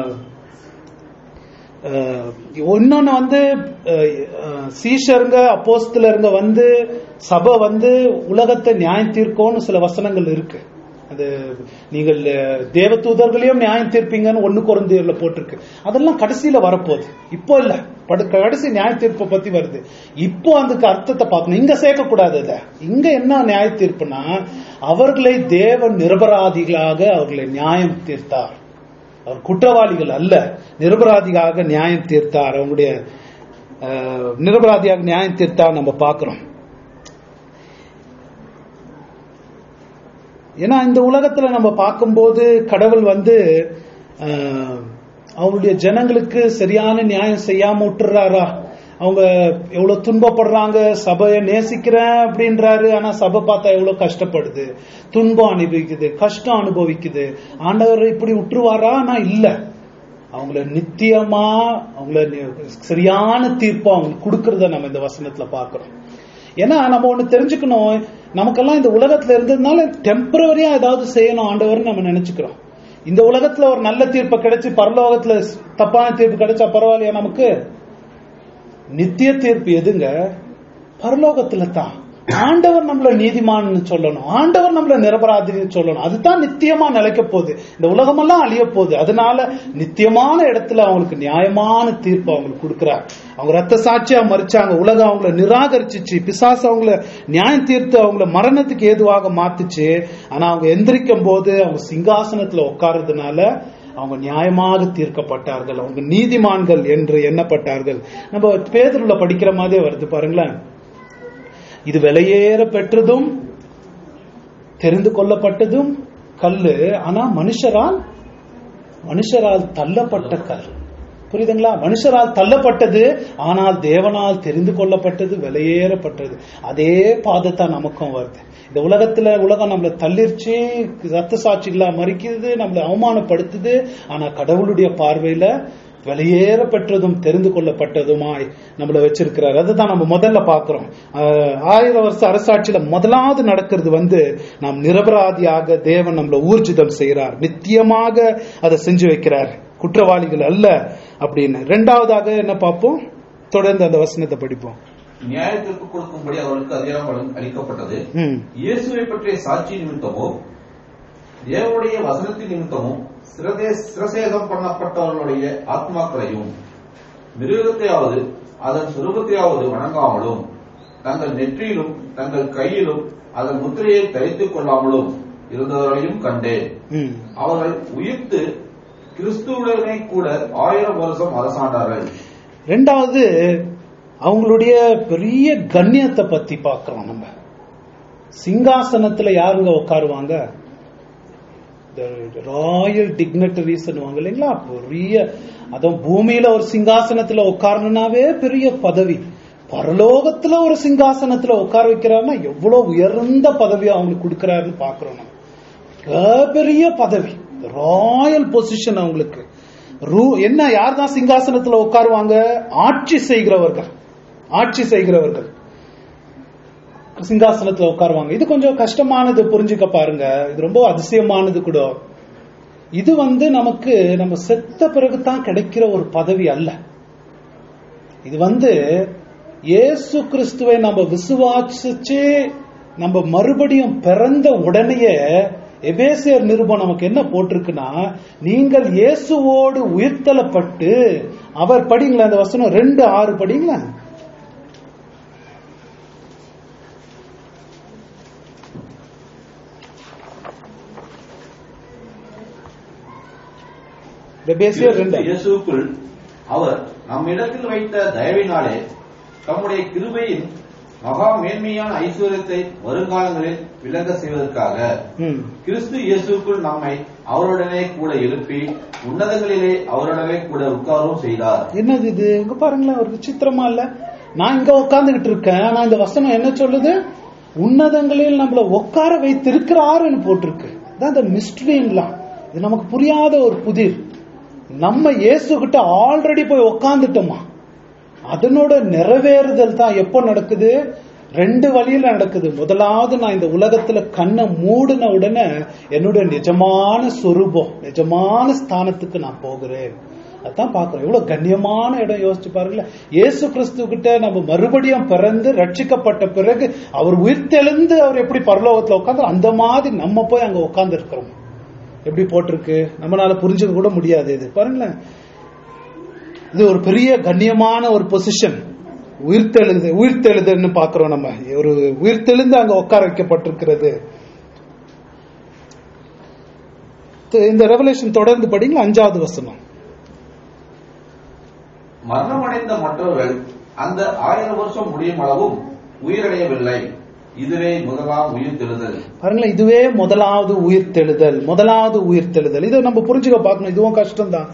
இன்னொன்னு வந்து சீஷருங்க அப்போஸ்தலருங்க வந்து சபை வந்து உலகத்தை நியாயம் தீர்க்கோன்னு சில வசனங்கள் இருக்கு. அது நீங்கள் தேவதூதர்களையும் நியாயம் தீர்ப்பீங்கன்னு ஒண்ணு கொரிந்தியர்ல போட்டிருக்கு. அதெல்லாம் கடைசியில வரப்போகுது, இப்போ இல்ல. கடைசி நியாய தீர்ப்பை பத்தி வருது. இப்போ அதுக்கு அர்த்தத்தை பார்க்கணும். இங்க சேர்க்க கூடாது. இல்ல, இங்க என்ன நியாய தீர்ப்புனா, அவர்களை தேவன் நிரபராதிகளாக அவர்களை நியாயம் தீர்த்தார். அவர் குற்றவாளிகள் அல்ல, நிரபராதியாக நியாயம் தீர்த்தார். அவங்களுடைய நிரபராதியாக நியாயம் தீர்த்தார் நம்ம பார்க்கிறோம். ஏன்னா இந்த உலகத்துல நம்ம பார்க்கும்போது கடவுள் வந்து அவருடைய ஜனங்களுக்கு சரியான நியாயம் செய்யாம விட்டுறாரா? அவங்க எவ்வளவு துன்பப்படுறாங்க, சபையை நேசிக்கிறேன் அப்படின்றாரு, ஆனா சபை பார்த்தா எவ்வளவு கஷ்டப்படுது, துன்பம் அனுபவிக்குது, கஷ்டம் அனுபவிக்குது. ஆண்டவர் இப்படி விட்டுருவாரா? ஆனா இல்ல, அவங்கள நித்தியமா அவங்கள சரியான தீர்ப்பா அவங்களுக்கு கொடுக்கறத நம்ம இந்த வசனத்துல பாக்குறோம். ஏன்னா நம்ம ஒண்ணு தெரிஞ்சுக்கணும், நமக்கெல்லாம் இந்த உலகத்துல இருந்ததுனால டெம்பரரியா ஏதாவது செய்யணும் ஆண்டவர் நம்ம நினைச்சுக்கிறோம். இந்த உலகத்துல ஒரு நல்ல தீர்ப்பு கிடைச்சு பரலோகத்துல தப்பான தீர்ப்பு கிடைச்சா பரவாயில்லையா? நமக்கு நித்திய தீர்ப்பு எதுங்க? பரலோகத்துல தான். ஆண்டவர் நம்மள நீதிமான் சொல்லணும், ஆண்டவர் நம்மள நிரபராதின்னு சொல்லணும். அதுதான் நித்தியமா நிலைக்க போகுது. இந்த உலகமெல்லாம் அழிய போகுது. அதனால நித்தியமான இடத்துல அவங்களுக்கு நியாயமான தீர்ப்பு அவங்களுக்கு கொடுக்கிறார். அவங்க ரத்த சாட்சியா மறிச்சாங்க, உலகம் அவங்கள நிராகரிச்சிச்சு, பிசாசு அவங்கள நியாயம் தீர்த்து அவங்கள மரணத்துக்கு ஏதுவாக மாத்துச்சு. ஆனா அவங்க எந்திரிக்கும் போது அவங்க சிங்காசனத்துல உட்கார்றதுனால அவங்க நியாயமாக தீர்க்கப்பட்டார்கள், அவங்க நீதிமான்கள் என்று எண்ணப்பட்டார்கள். நம்ம பேதுருல படிக்கிற மாதிரியே வருது பாருங்களேன். இது விலையேற பெற்றதும் தெரிந்து கொள்ளப்பட்டதும் கல்லு, ஆனா மனுஷரால் மனுஷரால் தள்ளப்பட்ட கல். புரியுதுங்களா? மனுஷரால் தள்ளப்பட்டது, ஆனால் தேவனால் தெரிந்து கொள்ளப்பட்டது, விலையேறப்பட்டது. அதே பாதத்தான் நமக்கும் வருது. இந்த உலகத்துல உலகம் நம்மளை தள்ளிருச்சு, ரத்த சாட்சிகளா மறிக்கிறது, நம்மளை அவமானப்படுத்துது. ஆனா கடவுளுடைய பார்வையில விலையேற பெற்றதும் தெரிந்து கொள்ளப்பட்டதுமாய் நம்மள வச்சிருக்கிறார். அதுதான் நம்ம முதல்ல பாக்குறோம். ஆயிரம் வருஷ அரசாட்சியில முதலாவது நடக்கிறது வந்து நாம் நிரபராதியாக தேவன் நம்மள ஊர்ஜிதம் செய்யறார், நித்தியமாக அதை செஞ்சு வைக்கிறார், குற்றவாளிகள் அல்ல அப்படின்னு. இரண்டாவதாக என்ன பார்ப்போம்? தொடர்ந்து அந்த வசனத்தை படிப்போம். நியாயத்திற்கு கொடுக்கும்படி அவர்களுக்கு அதிகாரம் அளிக்கப்பட்டது. இயேசுவை பற்றிய சாட்சி நிமித்தமோ தேவனுடைய வசனத்தின் நிமித்தமும் சிரசேதம் பண்ணப்பட்டவர்களுடைய ஆத்மாக்களையும் மிருகத்தையாவது அதன் சுரூபத்தையாவது வணங்காமலும் தங்கள் நெற்றியிலும் தங்கள் கையிலும் அதன் முத்திரையை தரித்துக் கொள்ளாமலும் இருந்தவர்களையும் கண்டேன். அவர்கள் உயிர்த்து கிறிஸ்துவுடனே கூட ஆயிரம் வருஷம் அரசாண்டார்கள். இரண்டாவது அவங்களுடைய பெரிய கண்ணியத்தை பத்தி பார்க்கிறோம். நம்ம சிங்காசனத்துல யாருங்க உட்காருவாங்க? ராயல் டிக்னிட்டரிஸ் இல்லைங்களா? பெரிய, அதுவும் பூமியில ஒரு சிங்காசனத்துல உட்காரணும்னாவே பெரிய பதவி. பரலோகத்துல ஒரு சிங்காசனத்துல உட்கார வைக்கிறாருன்னா எவ்வளவு உயர்ந்த பதவி அவங்களுக்கு கொடுக்கிறாருன்னு பாக்குறோம். பெரிய பதவி, ராயல் பொசிஷன் அவங்களுக்கு. என்ன, யார் தான் சிங்காசனத்துல உட்காருவாங்க? ஆட்சி செய்கிறவர்கள். ஆட்சி செய்கிறவர்கள் சிங்காசனத்துல உட்காருவாங்க. இது கொஞ்சம் கஷ்டமானது, புரிஞ்சுக்க பாருங்க. இது ரொம்ப அதிசயமானது கூட. இது வந்து நமக்கு நம்ம செத்த பிறகுதான் கிடைக்கிற ஒரு பதவி அல்ல. இது வந்து இயேசு கிறிஸ்துவை நம்ம விசுவாசிச்சு நம்ம மறுபடியும் பிறந்த உடனேயே எபேசியர் நிருபம் நமக்கு என்ன போட்டிருக்குன்னா, நீங்கள் இயேசுவோடு உயிர்த்தலப்பட்டு அவர், படிங்களா அந்த வசனம் ரெண்டு ஆறு படிங்களா. இயேசுக்குள் அவர் நம்மிடத்தில் வைத்த தயவினாலே தம்முடைய கிருபையின் மகா மேன்மையான ஐஸ்வர்யத்தை வருங்காலங்களில் விளங்க செய்வதற்காக கிறிஸ்து இயேசுக்குள் நம்மை அவருடனே கூட எழுப்பி உன்னதங்களிலே அவருடனே கூட உட்காரவும் செய்தார். என்னது இது? இங்க பாருங்களேன், ஒரு விசித்திரமா இல்ல? நான் இங்க உட்கார்ந்துகிட்டு இருக்கேன், ஆனா இந்த வசனம் என்ன சொல்லுது? உன்னதங்களில் நம்மள உட்கார வைத்திருக்கிறாருன்னு போட்டிருக்கு. இந்த மிஸ்டரின்லாம் இது நமக்கு புரியாத ஒரு புதிர். நம்ம இயேசு கிட்ட ஆல்ரெடி போய் உட்கார்ந்துட்டோமா? அதனோட நிறைவேறுதல் தான் எப்போ நடக்குது? ரெண்டு வழியில நடக்குது. முதலாவது, நான் இந்த உலகத்துல கண்ணை மூடின உடனே என்னோட நிஜமான சொரூபம், நிஜமான ஸ்தானத்துக்கு நான் போகிறேன். அதான் பாக்குறோம். எவ்வளவு கண்ணியமான இடம் யோசிச்சு பாருங்களேன். இயேசு கிறிஸ்து கிட்ட நம்ம மறுபடியும் பிறந்து ரட்சிக்கப்பட்ட பிறகு அவர் உயிர்த்தெழுந்து அவர் எப்படி பரலோகத்துல உட்காந்து, அந்த மாதிரி நம்ம போய் அங்க உட்கார்ந்து இருக்கிறோம். எப்படி போட்டிருக்கு, நம்மளால புரிஞ்சுக்க கூட முடியாது. இது பாருங்களேன், இது ஒரு பெரிய கண்ணியமான ஒரு பொசிஷன். உயிர்த்தெழுது உயிர்த்தெழுதுன்னு பாக்குறோம். நம்ம ஒரு உயிர்த்தெழுந்து அங்க உட்கார வைக்கப்பட்டிருக்கிறது. இந்த ரெவலேஷன் தொடர்ந்து படிங்களா, அஞ்சாவது வசனம். மரணமடைந்த மற்றவர்கள் அந்த ஆயிரம் வருஷம் முடியும் அளவும் உயிரடையவில்லை. இதுவே முதலாம் உயிர்த்தெழுதல். பாருங்களேன், இதுவே முதலாவது உயிர்த்தெழுதல். முதலாவது உயிர்த்தெழுதல் இதை நம்ம புரிஞ்சுக்க பார்க்கணும். இதுவும் கஷ்டம் தான்.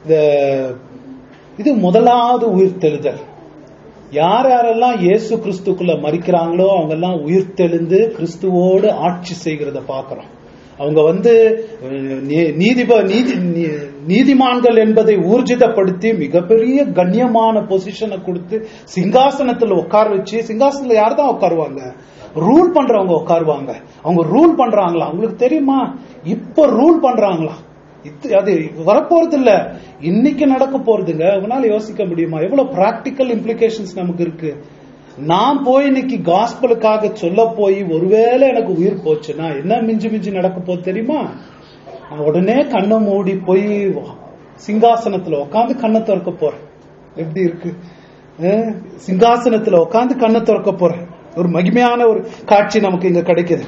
இது முதலாவது உயிர்த்தெழுதல். யார் யாரெல்லாம் இயேசு கிறிஸ்துக்குள்ள மரிக்கிறாங்களோ அவங்க எல்லாம் உயிர்த்தெழுந்து கிறிஸ்துவோடு ஆட்சி செய்கிறத பாக்கிறோம். அவங்க வந்து நீதிப நீதி நீதிமான்கள் என்பதை ஊர்ஜிதப்படுத்தி மிகப்பெரிய கண்ணியமான பொசிஷனை கொடுத்து சிங்காசனத்துல உட்கார வச்சு, சிங்காசனத்துல யார் தான் உட்காருவாங்க? ரூல் பண்றவங்க உட்காருவாங்க. அவங்க ரூல் பண்றாங்களா? அவங்களுக்கு தெரியுமா? இப்ப ரூல் பண்றாங்களா? அது வரப்போறது இல்ல, இன்னைக்கு நடக்க போறதுங்க. உங்களால யோசிக்க முடியுமா எவ்வளவு பிராக்டிக்கல் இம்ப்ளிகேஷன்ஸ் நமக்கு இருக்கு? நான் போய் இன்னைக்கு காஸ்பலுக்காக சொல்ல போய் ஒருவேளை எனக்கு உயிர் போச்சுன்னா என்ன மிஞ்சி மிஞ்சி நடக்க போகுது தெரியுமா? நான் உடனே கண்ணை மூடி போய் சிங்காசனத்துல உட்காந்து கண்ணை திறக்க போறேன். எப்படி இருக்கு? சிங்காசனத்துல உட்காந்து கண்ணை திறக்க போறேன். ஒரு மகிமையான ஒரு காட்சி நமக்கு இங்க கிடைக்குது.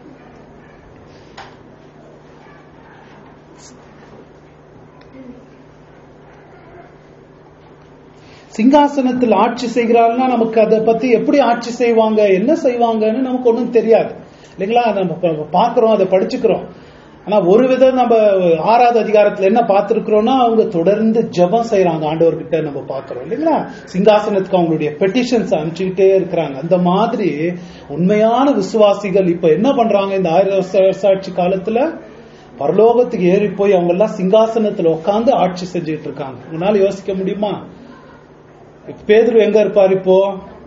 சிங்காசனத்தில் ஆட்சி செய்கிறாள்னா நமக்கு அதை பத்தி எப்படி ஆட்சி செய்வாங்க, என்ன செய்வாங்கன்னு நமக்கு ஒன்றும் தெரியாது இல்லைங்களா? நம்ம பாக்குறோம், அதை படிச்சுக்கிறோம். ஆனா ஒரு விதம் நம்ம ஆறாவது அதிகாரத்துல என்ன பார்த்திருக்கிறோம்னா, அவங்க தொடர்ந்து ஜெபம் செய்யறாங்க ஆண்டவர்கிட்ட நம்ம பாக்குறோம் இல்லைங்களா? சிங்காசனத்துக்கு அவங்களுடைய பெட்டிஷன்ஸ் அனுப்பிச்சுக்கிட்டே இருக்கிறாங்க. அந்த மாதிரி உண்மையான விசுவாசிகள் இப்ப என்ன பண்றாங்க? இந்த ஆயிரம் வருஷாட்சி காலத்துல பரலோகத்துக்கு ஏறி போய் அவங்க எல்லாம் சிங்காசனத்துல உட்காந்து ஆட்சி செஞ்சுட்டு இருக்காங்க. உன்னால யோசிக்க முடியுமா? பேதுரு எங்க இருப்பார்? இப்போ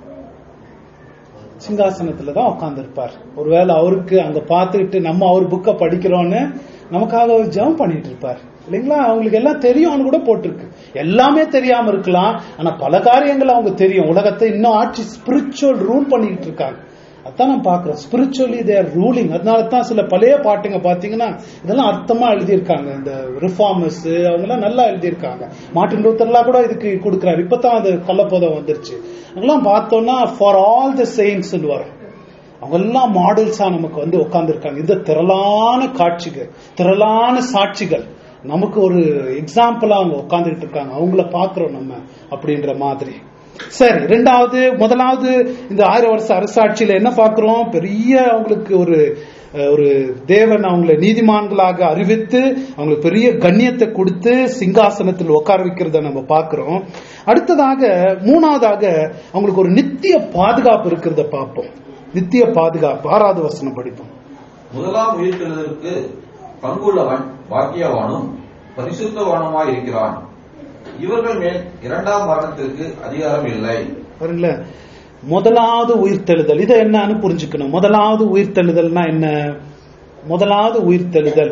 சிங்காசனத்துலதான் உட்கார்ந்து இருப்பார். ஒருவேளை அவருக்கு அங்க பார்த்துக்கிட்டு நம்ம அவர் புக்கை படிக்கிறோன்னு நமக்காக அவர் ஜெபம் பண்ணிட்டு இருப்பார் இல்லைங்களா? அவங்களுக்கு எல்லாம் தெரியும் கூட போட்டிருக்கு. எல்லாமே தெரியாம இருக்கலாம், ஆனா பல காரியங்கள் அவங்க தெரியும். உலகத்தை இன்னும் ஆட்சி ஸ்பிரிச்சுவல் ரூல் பண்ணிட்டு இருக்காங்க. அதான் நம்ம பாக்குறோம். Spiritually they are ruling. அதனால தான் சில பழைய பாட்டுங்க பாத்தீங்கன்னா இதெல்லாம் அர்த்தமா எழுதியிருக்காங்க. இந்த ரிஃபார்மர்ஸ் அவங்க எல்லாம் நல்லா எழுதியிருக்காங்க. மார்ட்டின் லூத்தர் எல்லாம் கூட இதுக்கு கொடுக்குறாரு. இப்பதான் அது கள்ளப்போதம் வந்துருச்சு. அதெல்லாம் பார்த்தோம்னா ஃபார் ஆல் த செயின்ட்ஸ் வரும். அவங்க எல்லாம் மாடல்ஸா நமக்கு வந்து உட்கார்ந்து இருக்காங்க. இந்த திரளான காட்சிகள், திரளான சாட்சிகள் நமக்கு ஒரு எக்ஸாம்பிளா அவங்க உட்கார்ந்துட்டு இருக்காங்க. அவங்கள பாக்குறோம் நம்ம அப்படின்ற மாதிரி. சரி, ரெண்டாவது, முதலாவது இந்த ஆயிரம் வருஷ அரசாட்சியில என்ன பார்க்கிறோம்? பெரிய அவங்களுக்கு ஒரு ஒரு தேவன் அவங்களை நீதிமான்களாக அறிவித்து அவங்களுக்கு பெரிய கண்ணியத்தை கொடுத்து சிங்காசனத்தில் உட்கார வைக்கிறத நம்ம பார்க்கிறோம். அடுத்ததாக மூணாவதாக அவங்களுக்கு ஒரு நித்திய பாதுகாப்பு இருக்கிறத பார்ப்போம். நித்திய பாதுகாப்பு ஆறாவது வசனம் படிப்போம். முதலாம் உயிர்த்தெழுதலுக்கு பங்குள்ளவன் பாக்கியவானும் பரிசுத்தவானுமாய் இருக்கிறான். இவர்கள் மேல் இரண்டாம் மரணத்திற்கு அதிகாரம் இல்லை. பாருங்களேன், முதலாவது உயிர்த்தெழுதல் இதை என்னன்னு புரிஞ்சுக்கணும். முதலாவது உயிர்த்தெழுதல்னா என்ன? முதலாவது உயிர்த்தெழுதல்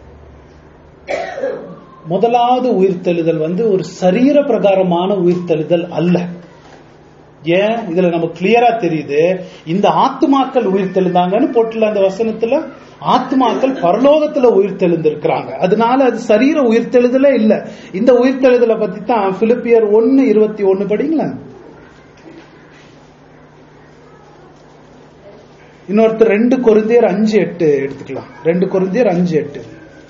முதலாவது உயிர்த்தெழுதல் வந்து ஒரு சரீர பிரகாரமான உயிர்த்தெழுதல் அல்ல. ஏன்? இதுல நம்ம கிளியரா தெரியுது. இந்த ஆத்துமாக்கள் உயிர்த்தெழுந்தாங்கன்னு போட்டுல அந்த வசனத்துல ஆத்மாக்கள் பரலோகத்துல உயிர்த்தெழுந்திருக்கிறாங்க. அதனால அது சரீர உயிர்த்தெழுதலே இல்ல. இந்த உயிர்த்தெழுதலை பத்தி தான் பிலிப்பியர் ஒன்னு இருபத்தி ஒன்னு படிங்களா. இன்னொருத்தர் ரெண்டு கொரிந்தியர் அஞ்சு எட்டு எடுத்துக்கலாம். ரெண்டு கொரிந்தியர் அஞ்சு எட்டு.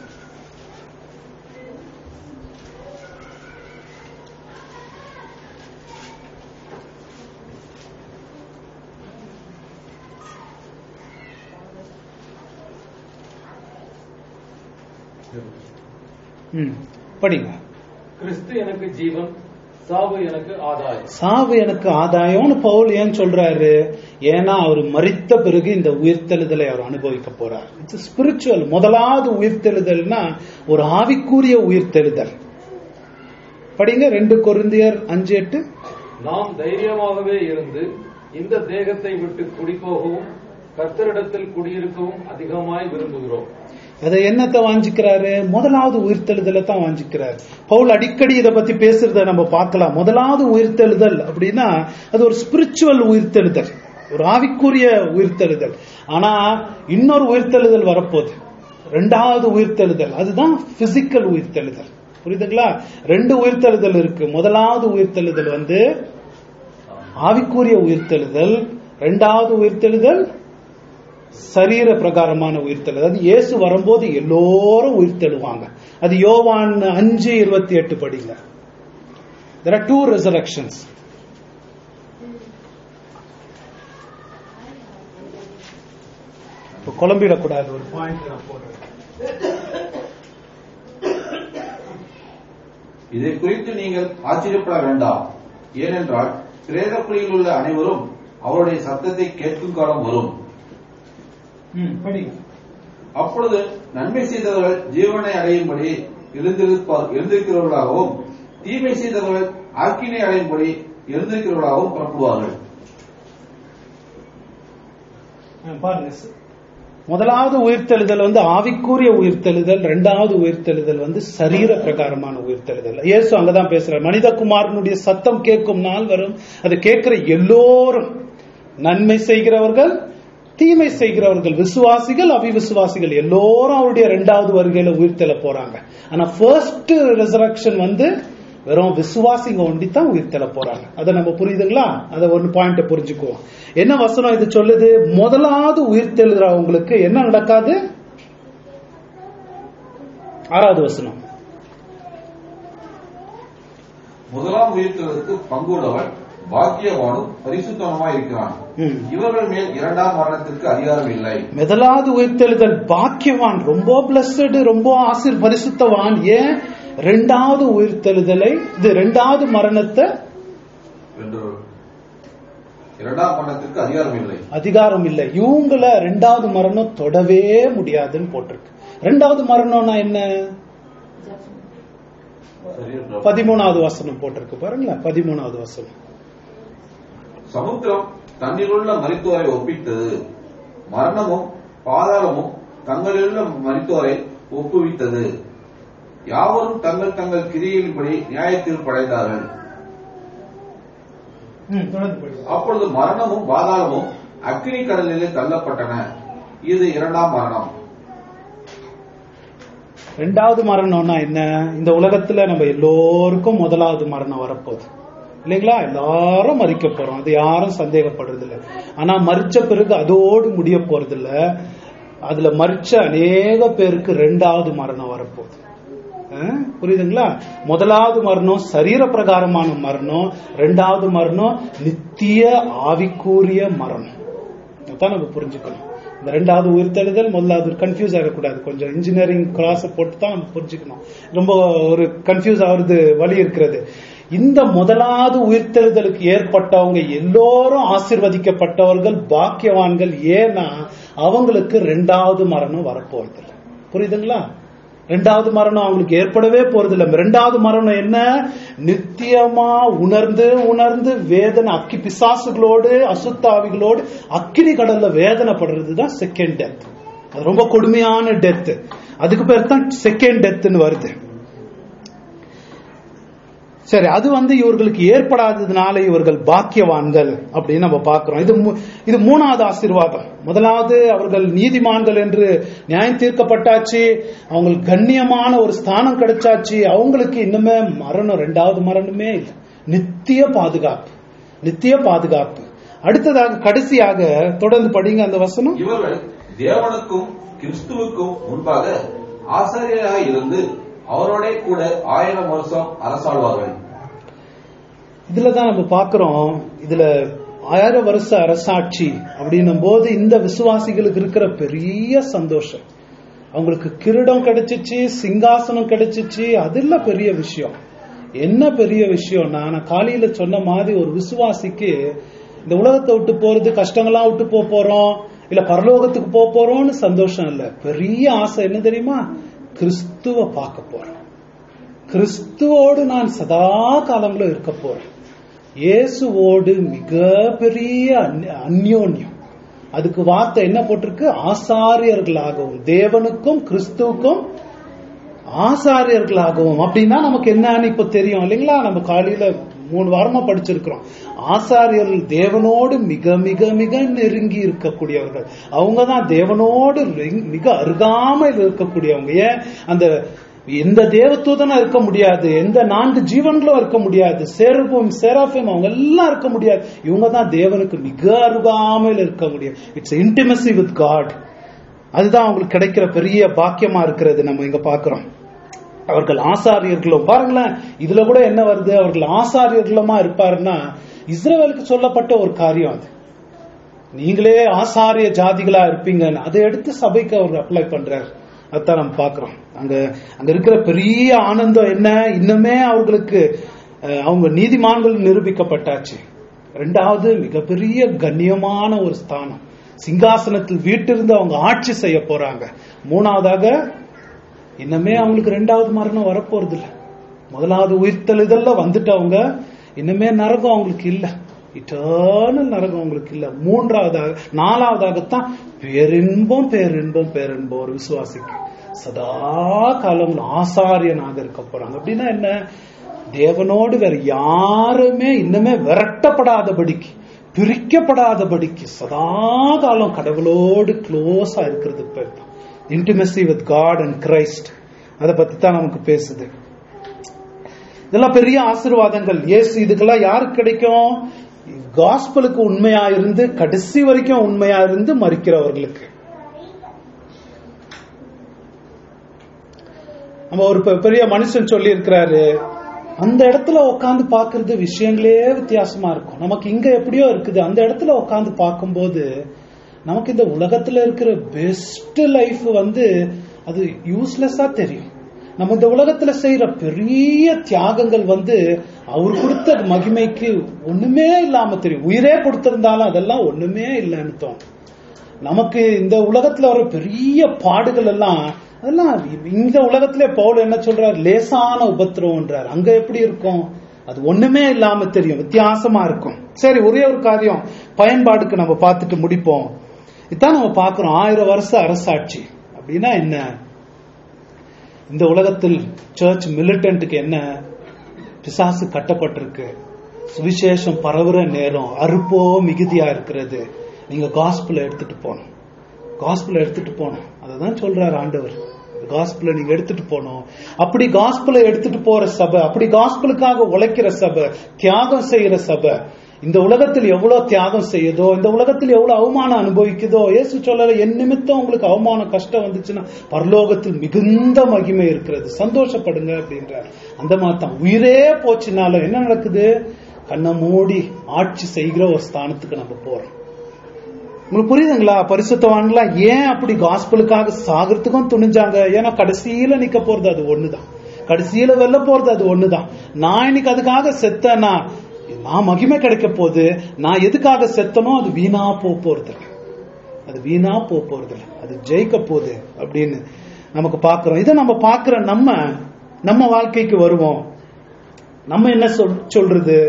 படிங்க. கிறிஸ்து எனக்கு ஜீவன், சாவு எனக்கு ஆதாயம். சாவு எனக்கு ஆதாயம்னு பவுல் ஏன் சொல்றாரு? ஏன்னா அவர் மரித்த பிறகு இந்த உயிர்த்தெழுதலை அவர் அனுபவிக்க போறார். It's spiritual. முதலாவது உயிர்த்தெழுதல்னா ஒரு ஆவிக்குரிய உயிர்த்தெழுதல். படிங்க ரெண்டு கொரிந்தியர் அஞ்சு எட்டு. நாம் தைரியமாகவே இருந்து இந்த தேகத்தை விட்டு குடிபோகவும் கர்த்தரிடத்தில் குடியிருக்கவும் அதிகமாய் விரும்புகிறோம். அதை என்னத்தை வாஞ்சிக்கிறாரு? முதலாவது உயிர்த்தெழுதலை தான் வாஞ்சிக்கிறாரு. பவுல் அடிக்கடி இதை பத்தி பேசுறத நம்ம பார்க்கலாம். முதலாவது உயிர்த்தெழுதல் அப்படின்னா அது ஒரு ஸ்பிரிச்சுவல் உயிர்த்தெழுதல், ஒரு ஆவிக்குரிய உயிர்த்தெழுதல். ஆனா இன்னொரு உயிர்த்தெழுதல் வரப்போகுது, ரெண்டாவது உயிர்த்தெழுதல். அதுதான் பிசிக்கல் உயிர்த்தெழுதல். புரியுதுங்களா? ரெண்டு உயிர்த்தெழுதல் இருக்கு. முதலாவது உயிர்த்தெழுதல் வந்து ஆவிக்குரிய உயிர்த்தெழுதல், ரெண்டாவது உயிர்த்தெழுதல் சரீர பிரகாரமான உயிர்த்தெழுதல். அது இயேசு வரும்போது எல்லோரும் உயிர்த்தெழுவாங்க. அது யோவான் அஞ்சு இருபத்தி எட்டு படிங்க. There are two resurrections. குழம்பிடக்கூடாது, ஒரு பாயிண்ட் நான் போடுறேன். இதை குறித்து நீங்கள் ஆச்சரியப்பட வேண்டாம். ஏனென்றால் பிரேத குழியில் உள்ள அனைவரும் அவருடைய சத்தத்தை கேட்கும் காலம் வரும். அப்பொழுது நன்மை செய்தவர்கள் ஜீவனை அடையும்படி எழுந்திருக்கிறவர்களாகவும் தீமை செய்தவர்கள் ஆக்கினை அடையும்படி எழுந்திருக்கிறவர்களாகவும் புறப்படுவார்கள். முதலாவது உயிர்த்தெழுதல் வந்து ஆவிக்குரிய உயிர்த்தெழுதல், இரண்டாவது உயிர்த்தெழுதல் வந்து சரீர பிரகாரமான உயிர்த்தெழுதல். இயேசு அங்கதான் பேசுறார். மனிதகுமாரனுடைய சத்தம் கேட்கும் நாள் வரும், அது கேட்கிற எல்லோரும், நன்மை செய்கிறவர்கள் தீமை செய்கிறவர்கள், விசுவாசிகள் அவிவிசுவாசிகள் எல்லோரும் அவருடைய இரண்டாவது வருகையில உயிர்த்தெழ போறாங்க. ஆனா ஃபர்ஸ்ட் ரெசரக்ஷன் வந்து வெறும் விசுவாசிங்க ஒண்டி தான் உயிர்த்தெழ போறாங்க. அதை நம்ம புரியுதுங்களா? அதை ஒரு பாயிண்ட புரிஞ்சுக்குவோம். என்ன வசனம் இது சொல்லுது? முதலாவது உயிர்த்தெழுறவங்களுக்கு என்ன நடக்காது? ஆறாவது வசனம். முதலாம் உயிர்த்தெழுதலுக்கு பங்குள்ளவன் பாக்கியவானும் பரிசுத்தமாய் இருக்கிறான். இவர்கள் மேல் இரண்டாம் மரணத்திற்கு அதிகாரம் இல்லை. முதலாவது உயிர்த்தெழுதல் பாக்கியவான், ரொம்ப பிளஸ்டு, ரொம்ப ஆசீர் பரிசுத்தவான். ஏன்? இரண்டாவது உயிர்த்தெழுதலை, இது இரண்டாவது மரணத்தை, இரண்டாம் மரணத்திற்கு அதிகாரம் இல்லை, அதிகாரம் இல்லை. இவங்கள இரண்டாவது மரணம் தொடவே முடியாதுன்னு போட்டிருக்கு. இரண்டாவது மரணம்னா என்ன? பதிமூணாவது வசனம் போட்டிருக்கு பாருங்களேன். பதிமூணாவது வசனம். சமுத்திரம் தன்னிலுள்ள மரித்தோரை ஒப்பித்தது, மரணமும் பாதாளமும் தங்களிலுள்ள மரித்தோரை ஒப்புவித்தது. யாவரும் தங்கள் தங்கள் கிரியையின்படி நியாயத்தில் படைத்தார்கள். அப்பொழுது மரணமும் பாதாளமும் அக்கினி கடலிலே தள்ளப்பட்டன. இது இரண்டாம் மரணம். இரண்டாவது மரணம்னா என்ன? இந்த உலகத்துல நம்ம எல்லோருக்கும் முதலாவது மரணம் வரப்போகுது இல்லைங்களா? எல்லாரும் மறிக்க போறோம், அது யாரும் சந்தேகப்படுறது இல்லை. ஆனா மறிச்ச பிறகு அதோடு முடிய போறது இல்ல. அதுல மறிச்ச அநேக பேருக்கு இரண்டாவது மரணம் வரப்போகுது. புரியுதுங்களா? முதலாவது மரணம் சரீர பிரகாரமான மரணம், இரண்டாவது மரணம் நித்திய ஆவிக்குரிய மரணம். அதான் நம்ம புரிஞ்சுக்கணும். இந்த ரெண்டாவது உயிர்த்தெழுதல் முதலாவது கன்ஃபியூஸ் ஆகக்கூடாது. கொஞ்சம் இன்ஜினியரிங் கிளாஸ் போட்டு தான் நம்ம புரிஞ்சுக்கணும். ரொம்ப ஒரு கன்ஃபியூஸ் ஆகுறது வழி இருக்கிறது. இந்த முதலாவது உயிர்த்தெழுதலுக்கு ஏற்பட்டவங்க எல்லோரும் ஆசீர்வதிக்கப்பட்டவர்கள், பாக்கியவான்கள். ஏன்னா அவங்களுக்கு ரெண்டாவது மரணம் வரப்போறது இல்லை. புரியுதுங்களா? ரெண்டாவது மரணம் அவங்களுக்கு ஏற்படவே போறது இல்லை. ரெண்டாவது மரணம் என்ன? நித்தியமா உணர்ந்து உணர்ந்து வேதனை, அக்கி பிசாசுகளோடு அசுத்தாவிகளோடு அக்கினி கடல்ல வேதனைப்படுறதுதான் செகண்ட் டெத். அது ரொம்ப கொடுமையான டெத். அதுக்கு பேர் தான் செகண்ட் டெத்னு வருது. சரி, அது வந்து இவர்களுக்கு ஏற்படாததுனால இவர்கள் பாக்கியவான்கள் அப்படின்னு நம்ம பார்க்கிறோம். இது இது மூணாவது ஆசீர்வாதம். முதலாவது அவர்கள் நீதிமான்கள் என்று நியாயம் தீர்க்கப்பட்டாச்சு, அவங்களுக்கு கண்ணியமான ஒரு ஸ்தானம் கிடைச்சாச்சு. அவங்களுக்கு இன்னுமே மரணம், ரெண்டாவது மரணமே இல்லை. நித்திய பாதுகாப்பு, நித்திய பாதுகாப்பு. அடுத்ததாக கடைசியாக தொடர்ந்து படிங்க அந்த வசனம். இவர்கள் தேவனுக்கும் கிறிஸ்துவுக்கும் முன்பாக ஆசாரியராக இருந்து அவரோட கூட ஆயிரம் வருஷம் அரசாழ்வார்கள். இதுலதான் நம்ம பாக்குறோம். இதுல ஆயிரம் வருஷ அரசாட்சி அப்படின்னும் போது இந்த விசுவாசிகளுக்கு இருக்கிற பெரிய சந்தோஷம். அவங்களுக்கு கிரீடம் கிடைச்சிச்சு, சிங்காசனம் கிடைச்சிச்சு. அது இல்ல பெரிய விஷயம். என்ன பெரிய விஷயம்? நான் காலையில சொன்ன மாதிரி ஒரு விசுவாசிக்கு இந்த உலகத்தை விட்டு போறது, கஷ்டங்கள்லாம் விட்டு போக போறோம், இல்ல பரலோகத்துக்கு போக போறோம்னு சந்தோஷம் இல்ல. பெரிய ஆசை என்ன தெரியுமா? கிறிஸ்துவ பார்க்க போறேன், கிறிஸ்துவோடு நான் சதா காலங்களும் இருக்க போறேன். இயேசுவோடு மிகப்பெரிய அந்யோன்யம். அதுக்கு வார்த்தை என்ன போட்டிருக்கு? ஆசாரியர்களாகவும், தேவனுக்கும் கிறிஸ்துவுக்கும் ஆசாரியர்களாகவும். அப்படின்னா நமக்கு என்னன்னு இப்ப தெரியும் இல்லைங்களா? நம்ம காலையில மூணு வாரமா படிச்சிருக்கிறோம். ஆசாரியர்கள் தேவனோடு மிக மிக மிக நெருங்கி இருக்கக்கூடியவர்கள். அவங்கதான் தேவனோடு மிக அருகாமையில் இருக்கக்கூடியவங்க. ஏன் அந்த எந்த தேவதூதனும் இருக்க முடியாது, எந்த நான்கு ஜீவன்களும் இருக்க முடியாது, சேருபும் சேராஃபிம் அவங்க எல்லாம் இருக்க முடியாது. இவங்க தான் தேவனுக்கு மிக அருகாமையில் இருக்க முடியும். It's intimacy with God. அதுதான் அவங்களுக்கு கிடைக்கிற பெரிய பாக்கியமா இருக்கிறது. நம்ம இங்க பாக்குறோம். அவர்கள் ஆசாரியர்களும் பாருங்களேன், இதுல கூட என்ன வருது? அவர்கள் ஆசாரியர்களுமா இருப்பாருன்னா இஸ்ரவேலுக்கு சொல்லப்பட்ட ஒரு காரியம் அது. நீங்களே ஆசாரிய ஜாதிகளா இருப்பீங்கன்னு அதை எடுத்து சபைக்கு அவர் அப்ளை பண்றாரு. அதான் நம்ம பாக்குறோம். அங்க அங்க இருக்கிற பெரிய ஆனந்தம் என்ன? இன்னுமே அவர்களுக்கு அவங்க நீதிமான்கள் நிரூபிக்கப்பட்டாச்சு. ரெண்டாவது, மிகப்பெரிய கண்ணியமான ஒரு ஸ்தானம், சிங்காசனத்தில் வீட்டிலிருந்து அவங்க ஆட்சி செய்ய போறாங்க. மூணாவதாக, இன்னமே அவங்களுக்கு ரெண்டாவது மரணம் வரப்போறது இல்லை. முதலாவது உயிர்த்தல் இதெல்லாம் வந்துட்டு அவங்க இன்னமே நரகம் அவங்களுக்கு இல்ல, இட்டர்னல் நரகம் அவங்களுக்கு இல்ல. மூன்றாவதாக நாலாவதாகத்தான் பேரின்பம் பேரின்பம் பேரின்பம் ஒரு விசுவாசிக்கு சதா காலம் ஆசாரியனாக இருக்க போறாங்க. அப்படின்னா என்ன? தேவனோடு வேற யாருமே இன்னுமே விரட்டப்படாதபடிக்கு, பிரிக்கப்படாதபடிக்கு சதா காலம் கடவுளோடு க்ளோஸா இருக்கிறது பேர் தான் intimacy with God and Christ. அதை பத்தி தான் நமக்கு பேசுது. இதெல்லாம் பெரிய ஆசீர்வாதங்கள். இயேசு இதுக்கெல்லாம் யாருக்கு கிடைக்கும்? காஸ்பலுக்கு உண்மையா இருந்து கடைசி வரைக்கும் உண்மையா இருந்து மறிக்கிறவர்களுக்கு. நம்ம ஒரு பெரிய மனுஷன் சொல்லி இருக்கிறாரு, அந்த இடத்துல உட்காந்து பாக்குறது விஷயங்களே வித்தியாசமா இருக்கும். நமக்கு இங்க எப்படியோ இருக்குது, அந்த இடத்துல உட்காந்து பார்க்கும்போது நமக்கு இந்த உலகத்துல இருக்கிற பெஸ்ட் லைஃப் வந்து அது யூஸ்லெஸ்ஸா தெரியும். நம்ம இந்த உலகத்துல செய்யற பெரிய தியாகங்கள் வந்து அவர் கொடுத்த மகிமைக்கு ஒண்ணுமே இல்லாம தெரியும். உயிரே கொடுத்திருந்தாலும் அதெல்லாம் ஒண்ணுமே இல்லைன்னு தோணும். நமக்கு இந்த உலகத்துல வர பெரிய பாடுகள் எல்லாம் அதெல்லாம் இந்த உலகத்திலே பவுல் என்ன சொல்றாரு? லேசான உபத்திரவம்ன்றார். அங்க எப்படி இருக்கும்? அது ஒண்ணுமே இல்லாம தெரியும், வித்தியாசமா இருக்கும். சரி, ஒரே ஒரு காரியம் பயன்பாடுக்கு நம்ம பார்த்துட்டு முடிப்போம். இதான் நம்ம பார்க்கிறோம், ஆயிரம் வருஷ அரசாட்சி அப்படின்னா என்ன? இந்த உலகத்தில் சர்ச் மிலிட்டன்ட்டுக்கு என்ன? பிசாசு கட்டப்பட்டிருக்கு, சுவிசேஷம் பரவுற நேரம், அறுப்போ மிகுதியா இருக்கிறது. நீங்க காஸ்பிள எடுத்துட்டு போகணும், காஸ்பிள எடுத்துட்டு போகணும். அததான் சொல்றாரு ஆண்டவர். காஸ்பிள நீங்க எடுத்துட்டு போகணும். அப்படி காஸ்பிள எடுத்துட்டு போற சபை, அப்படி காஸ்பிளுக்காக உழைக்கிற சபை, தியாகம் செய்யற சபை, இந்த உலகத்தில் எவ்வளவு தியாகம் செய்யுதோ, இந்த உலகத்தில் எவ்வளவு அவமானம் அனுபவிக்குதோ, இயேசு சொல்லல, என் நிமித்தம் உங்களுக்கு அவமானம் கஷ்டம் வந்துச்சுன்னா பரலோகத்தில் மிகுந்த மகிமை இருக்கிறது, சந்தோஷப்படுங்க அப்படின்றார். அந்த மாதிரி தான் உயிரே போச்சுனாலும் என்ன நடக்குது? கண்ணை மூடி ஆட்சி செய்கிற ஒரு ஸ்தானத்துக்கு நம்ம போறோம். உங்களுக்கு புரியுதுங்களா? பரிசுத்தவான்களா ஏன் அப்படி காஸ்பலுக்காக சாகிறதுக்கும் துணிஞ்சாங்க? ஏன்னா கடைசியில நிக்க போறது அது ஒண்ணுதான், கடைசியில வெல்ல போறது அது ஒண்ணுதான். நான் இன்னைக்கு அதுக்காக செத்தேன்னா நான் மகிமை கிடைக்க போகுது, நான் எதுக்காக செத்தனோ அது வீணா போறது இல்லை, அது வீணா போறது இல்லை, அது ஜெயிக்க போகுது அப்படின்னு நமக்கு பாக்குறோம். இதை நம்ம பாக்குற நம்ம நம்ம வாழ்க்கைக்கு வருவோம். நம்ம என்ன சொல் சொல்றது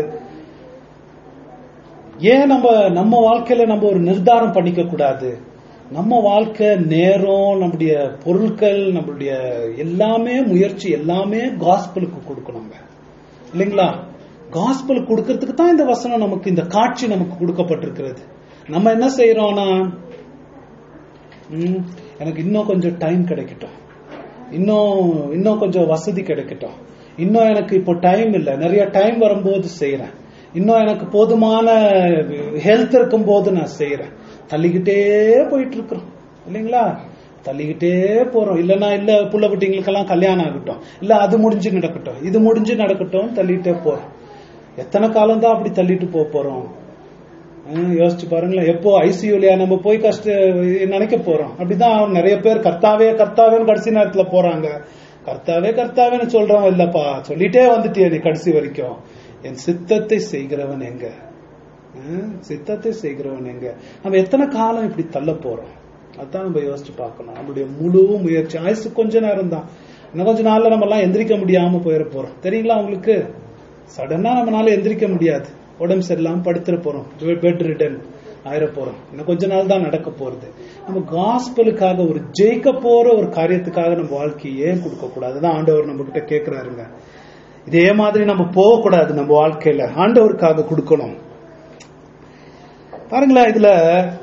ஏன் நம்ம நம்ம வாழ்க்கையில நம்ம ஒரு நிர்தாரம் பண்ணிக்க கூடாது? நம்ம வாழ்க்கை, நேரம், நம்முடைய பொருட்கள், நம்மளுடைய எல்லாமே முயற்சி எல்லாமே காஸ்பலுக்கு கொடுக்கணும் இல்லைங்களா? காஸ்பல் கொடுக்கறதுக்கு தான் இந்த வசனம் நமக்கு, இந்த காட்சி நமக்கு கொடுக்கப்பட்டிருக்கிறது. நம்ம என்ன செய்யறோம்னா, எனக்கு இன்னும் கொஞ்சம் டைம் கிடைக்கட்டும், இன்னும் இன்னும் கொஞ்சம் வசதி கிடைக்கட்டும், இன்னும் எனக்கு இப்போ டைம் இல்லை, நிறைய டைம் வரும்போது செய்யறேன், இன்னும் எனக்கு போதுமான ஹெல்த் இருக்கும் போது நான் செய்யறேன். தள்ளிக்கிட்டே போயிட்டு இருக்கிறோம் இல்லைங்களா? தள்ளிக்கிட்டே போறோம். இல்லைன்னா இல்ல புள்ள குட்டிங்களுக்கெல்லாம் கல்யாணம் ஆகட்டும், இல்ல அது முடிஞ்சு நடக்கட்டும், இது முடிஞ்சு நடக்கட்டும், தள்ளிட்டே போறோம். எத்தனை காலம் தான் அப்படி தள்ளிட்டு போக போறோம்? யோசிச்சு பாருங்களேன். எப்போ ஐசியூலியா நம்ம போய் கஷ்ட நினைக்க போறோம்? அப்படிதான் நிறைய பேர் கர்த்தாவே கர்த்தாவேன்னு கடைசி நேரத்துல போறாங்க. கர்த்தாவே கர்த்தாவேன்னு சொல்றவன் இல்லப்பா, சொல்லிட்டே வந்துட்டியே நீ கடைசி வரைக்கும். என் சித்தத்தை செய்கிறவன் எங்க? சித்தத்தை செய்கிறவன் எங்க? நம்ம எத்தனை காலம் இப்படி தள்ள போறோம்? அதான் நம்ம யோசிச்சு பார்க்கணும். நம்மளுடைய முழு முயற்சி, ஆயுசு கொஞ்ச நேரம் தான், இன்னும் கொஞ்ச நாள்ல நம்ம எல்லாம் எந்திரிக்க முடியாம போயிட போறோம். தெரியுங்களா உங்களுக்கு? சடனா நம்மளால எந்திரிக்க முடியாது. உடம்பு சரியில்லாம படுத்துற போறோம், பெட் ரிட்டன் ஆயிர போறோம், இன்னும் கொஞ்ச நாள் தான் நடக்க போறது. நம்ம காஸ்பலுக்காக ஒரு ஜெயிக்க போற ஒரு காரியத்துக்காக நம்ம வாழ்க்கையை ஏன் கொடுக்க கூடாது? அதான் ஆண்டவர் நம்ம கிட்ட கேட்கிறாருங்க. இதே மாதிரி நம்ம போக கூடாது, நம்ம வாழ்க்கையில ஆண்டவருக்காக கொடுக்கணும். பாருங்களேன், இதுல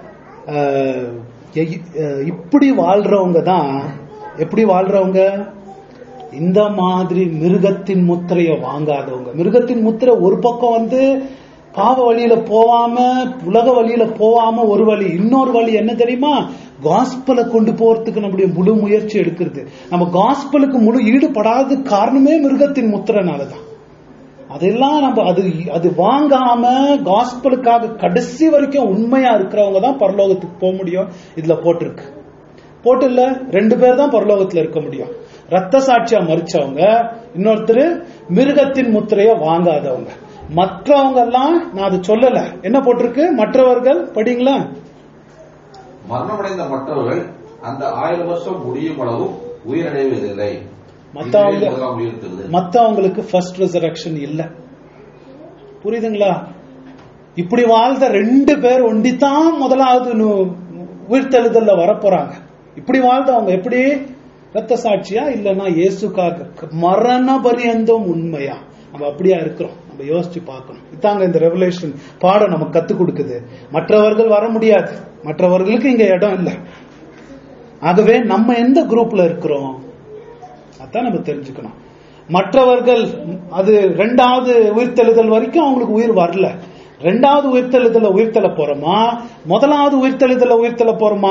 இப்படி வாழ்றவங்க தான் எப்படி வாழ்றவங்க, இந்த மாதிரி மிருகத்தின் முத்திரைய வாங்காதவங்க. மிருகத்தின் முத்திரை ஒரு பக்கம் வந்து பாவ வழியில போவாம, உலக வழியில போவாம ஒரு வழி, இன்னொரு வழி என்ன தெரியுமா? காஸ்பலை கொண்டு போறதுக்கு நம்முடைய முழு முயற்சி எடுக்கிறது. நம்ம காஸ்பலுக்கு முழு ஈடுபடாத காரணமே மிருகத்தின் முத்திரனாலதான். அதெல்லாம் நம்ம அது அது வாங்காம காஸ்பலுக்காக கடைசி வரைக்கும் உண்மையா இருக்கிறவங்க தான் பரலோகத்துக்கு போக முடியும். இதுல போட்டிருக்கு, போட்டு இல்ல ரெண்டு பேர் தான் பரலோகத்துல இருக்க முடியும். ரத்த சாட்சியா மறிச்சவங்க, இன்னொருத்தர் மிருகத்தின் முத்திரைய வாங்காதவங்க. மற்றவங்க எல்லாம் நான் அது சொல்லல, என்ன போட்டிருக்கு? மற்றவர்கள் படிங்களா? மரணமடைந்த மற்றவர்கள் அந்த ஆயிரம் வருஷம் முடியும் அளவும் உயிரடைவதில்லை. மற்றவங்களுக்கு ஃபர்ஸ்ட் ரெசரக்ஷன் இல்ல. புரியுதுங்களா? இப்படி வாழ்ந்த ரெண்டு பேர் ஒண்டித்தான் முதலாவது உயிர்த்தெழுதல்ல வரப்போறாங்க. இப்படி வாழ்ந்தவங்க எப்படி? ரத்த சாட்சியா இல்லைன்னா இயேசுக்காக மரண பரியந்தம் உண்மையா? நம்ம அப்படியா இருக்கிறோம்? நம்ம யோசிச்சு பார்க்கணும். இதாங்க இந்த ரெவலேஷன் பாடம் நமக்கு கத்துக் கொடுக்குது. மற்றவர்கள் வர முடியாது, மற்றவர்களுக்கு இங்க இடம் இல்லை. ஆகவே நம்ம எந்த குரூப்ல இருக்கிறோம் அதான் நம்ம தெரிஞ்சுக்கணும். மற்றவர்கள் அது ரெண்டாவது உயிர்த்தெழுதல் வரைக்கும் அவங்களுக்கு உயிர் வரல. ரெண்டாவது உயிர்த்தெழுதல உயிர்த்தெழ போறோமா, முதலாவது உயிர்த்தெழுதல உயிர்த்தெழ போறோமா?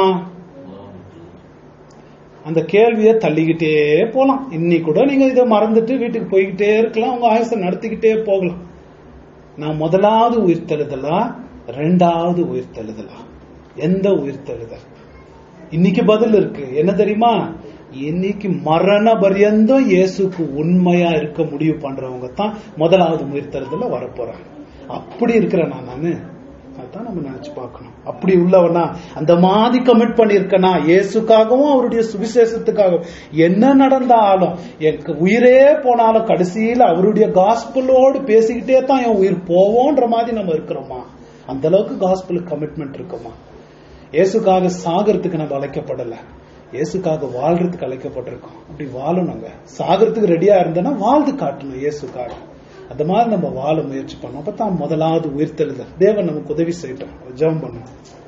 அந்த கேள்வியை தள்ளிக்கிட்டே போலாம். இன்னி கூட நீங்க இதை மறந்துட்டு வீட்டுக்கு போய்கிட்டே இருக்கலாம், உங்க ஆயுசை நடத்திக்கிட்டே போகலாம். நான் முதலாவது உயிர்த்தெழுதலா ரெண்டாவது உயிர்த்தெழுதலா? எந்த உயிர்த்தெழுதல்? இன்னைக்கு பதில் இருக்கு. என்ன தெரியுமா? இன்னைக்கு மரண பரியந்தம் இயேசுக்கு உண்மையா இருக்க முடிவு பண்றவங்க தான் முதலாவது உயிர்த்தெழுதல வரப்போறாங்க. அப்படி இருக்கிறேன் நான் நானு அதான் நம்ம நினைச்சு பார்க்கணும். அப்படி உள்ளவனா, அந்த மாதிரி கமிட் பண்ணிருக்கனா, இயேசுக்காகவும் அவருடைய சுவிசேஷத்துக்காகவும் என்ன நடந்தாலும், எனக்கு உயிரே போனாலும் கடைசியில அவருடைய காஸ்பலோடு பேசிக்கிட்டே தான் என் உயிர் போவோன்ற மாதிரி நம்ம இருக்கிறோமா? அந்த அளவுக்கு காஸ்பலுக்கு கமிட்மெண்ட் இருக்குமா? இயேசுக்காக சாகிறதுக்கு நம்ம அழைக்கப்படல, இயேசுக்காக வாழ்றதுக்கு அழைக்கப்பட்டிருக்கோம். அப்படி வாழணுங்க. சாகிறதுக்கு ரெடியா இருந்தேன்னா வாழ்ந்து காட்டணும் இயேசுக்காக. அந்த மாதிரி நம்ம வாழ முயற்சி பண்ணோம். அப்பதான் முதலாவது உயிர்த்தெழுதல். தேவன் நமக்கு உதவி செய்யட்டும். ஜெபம் பண்ணுவோம்.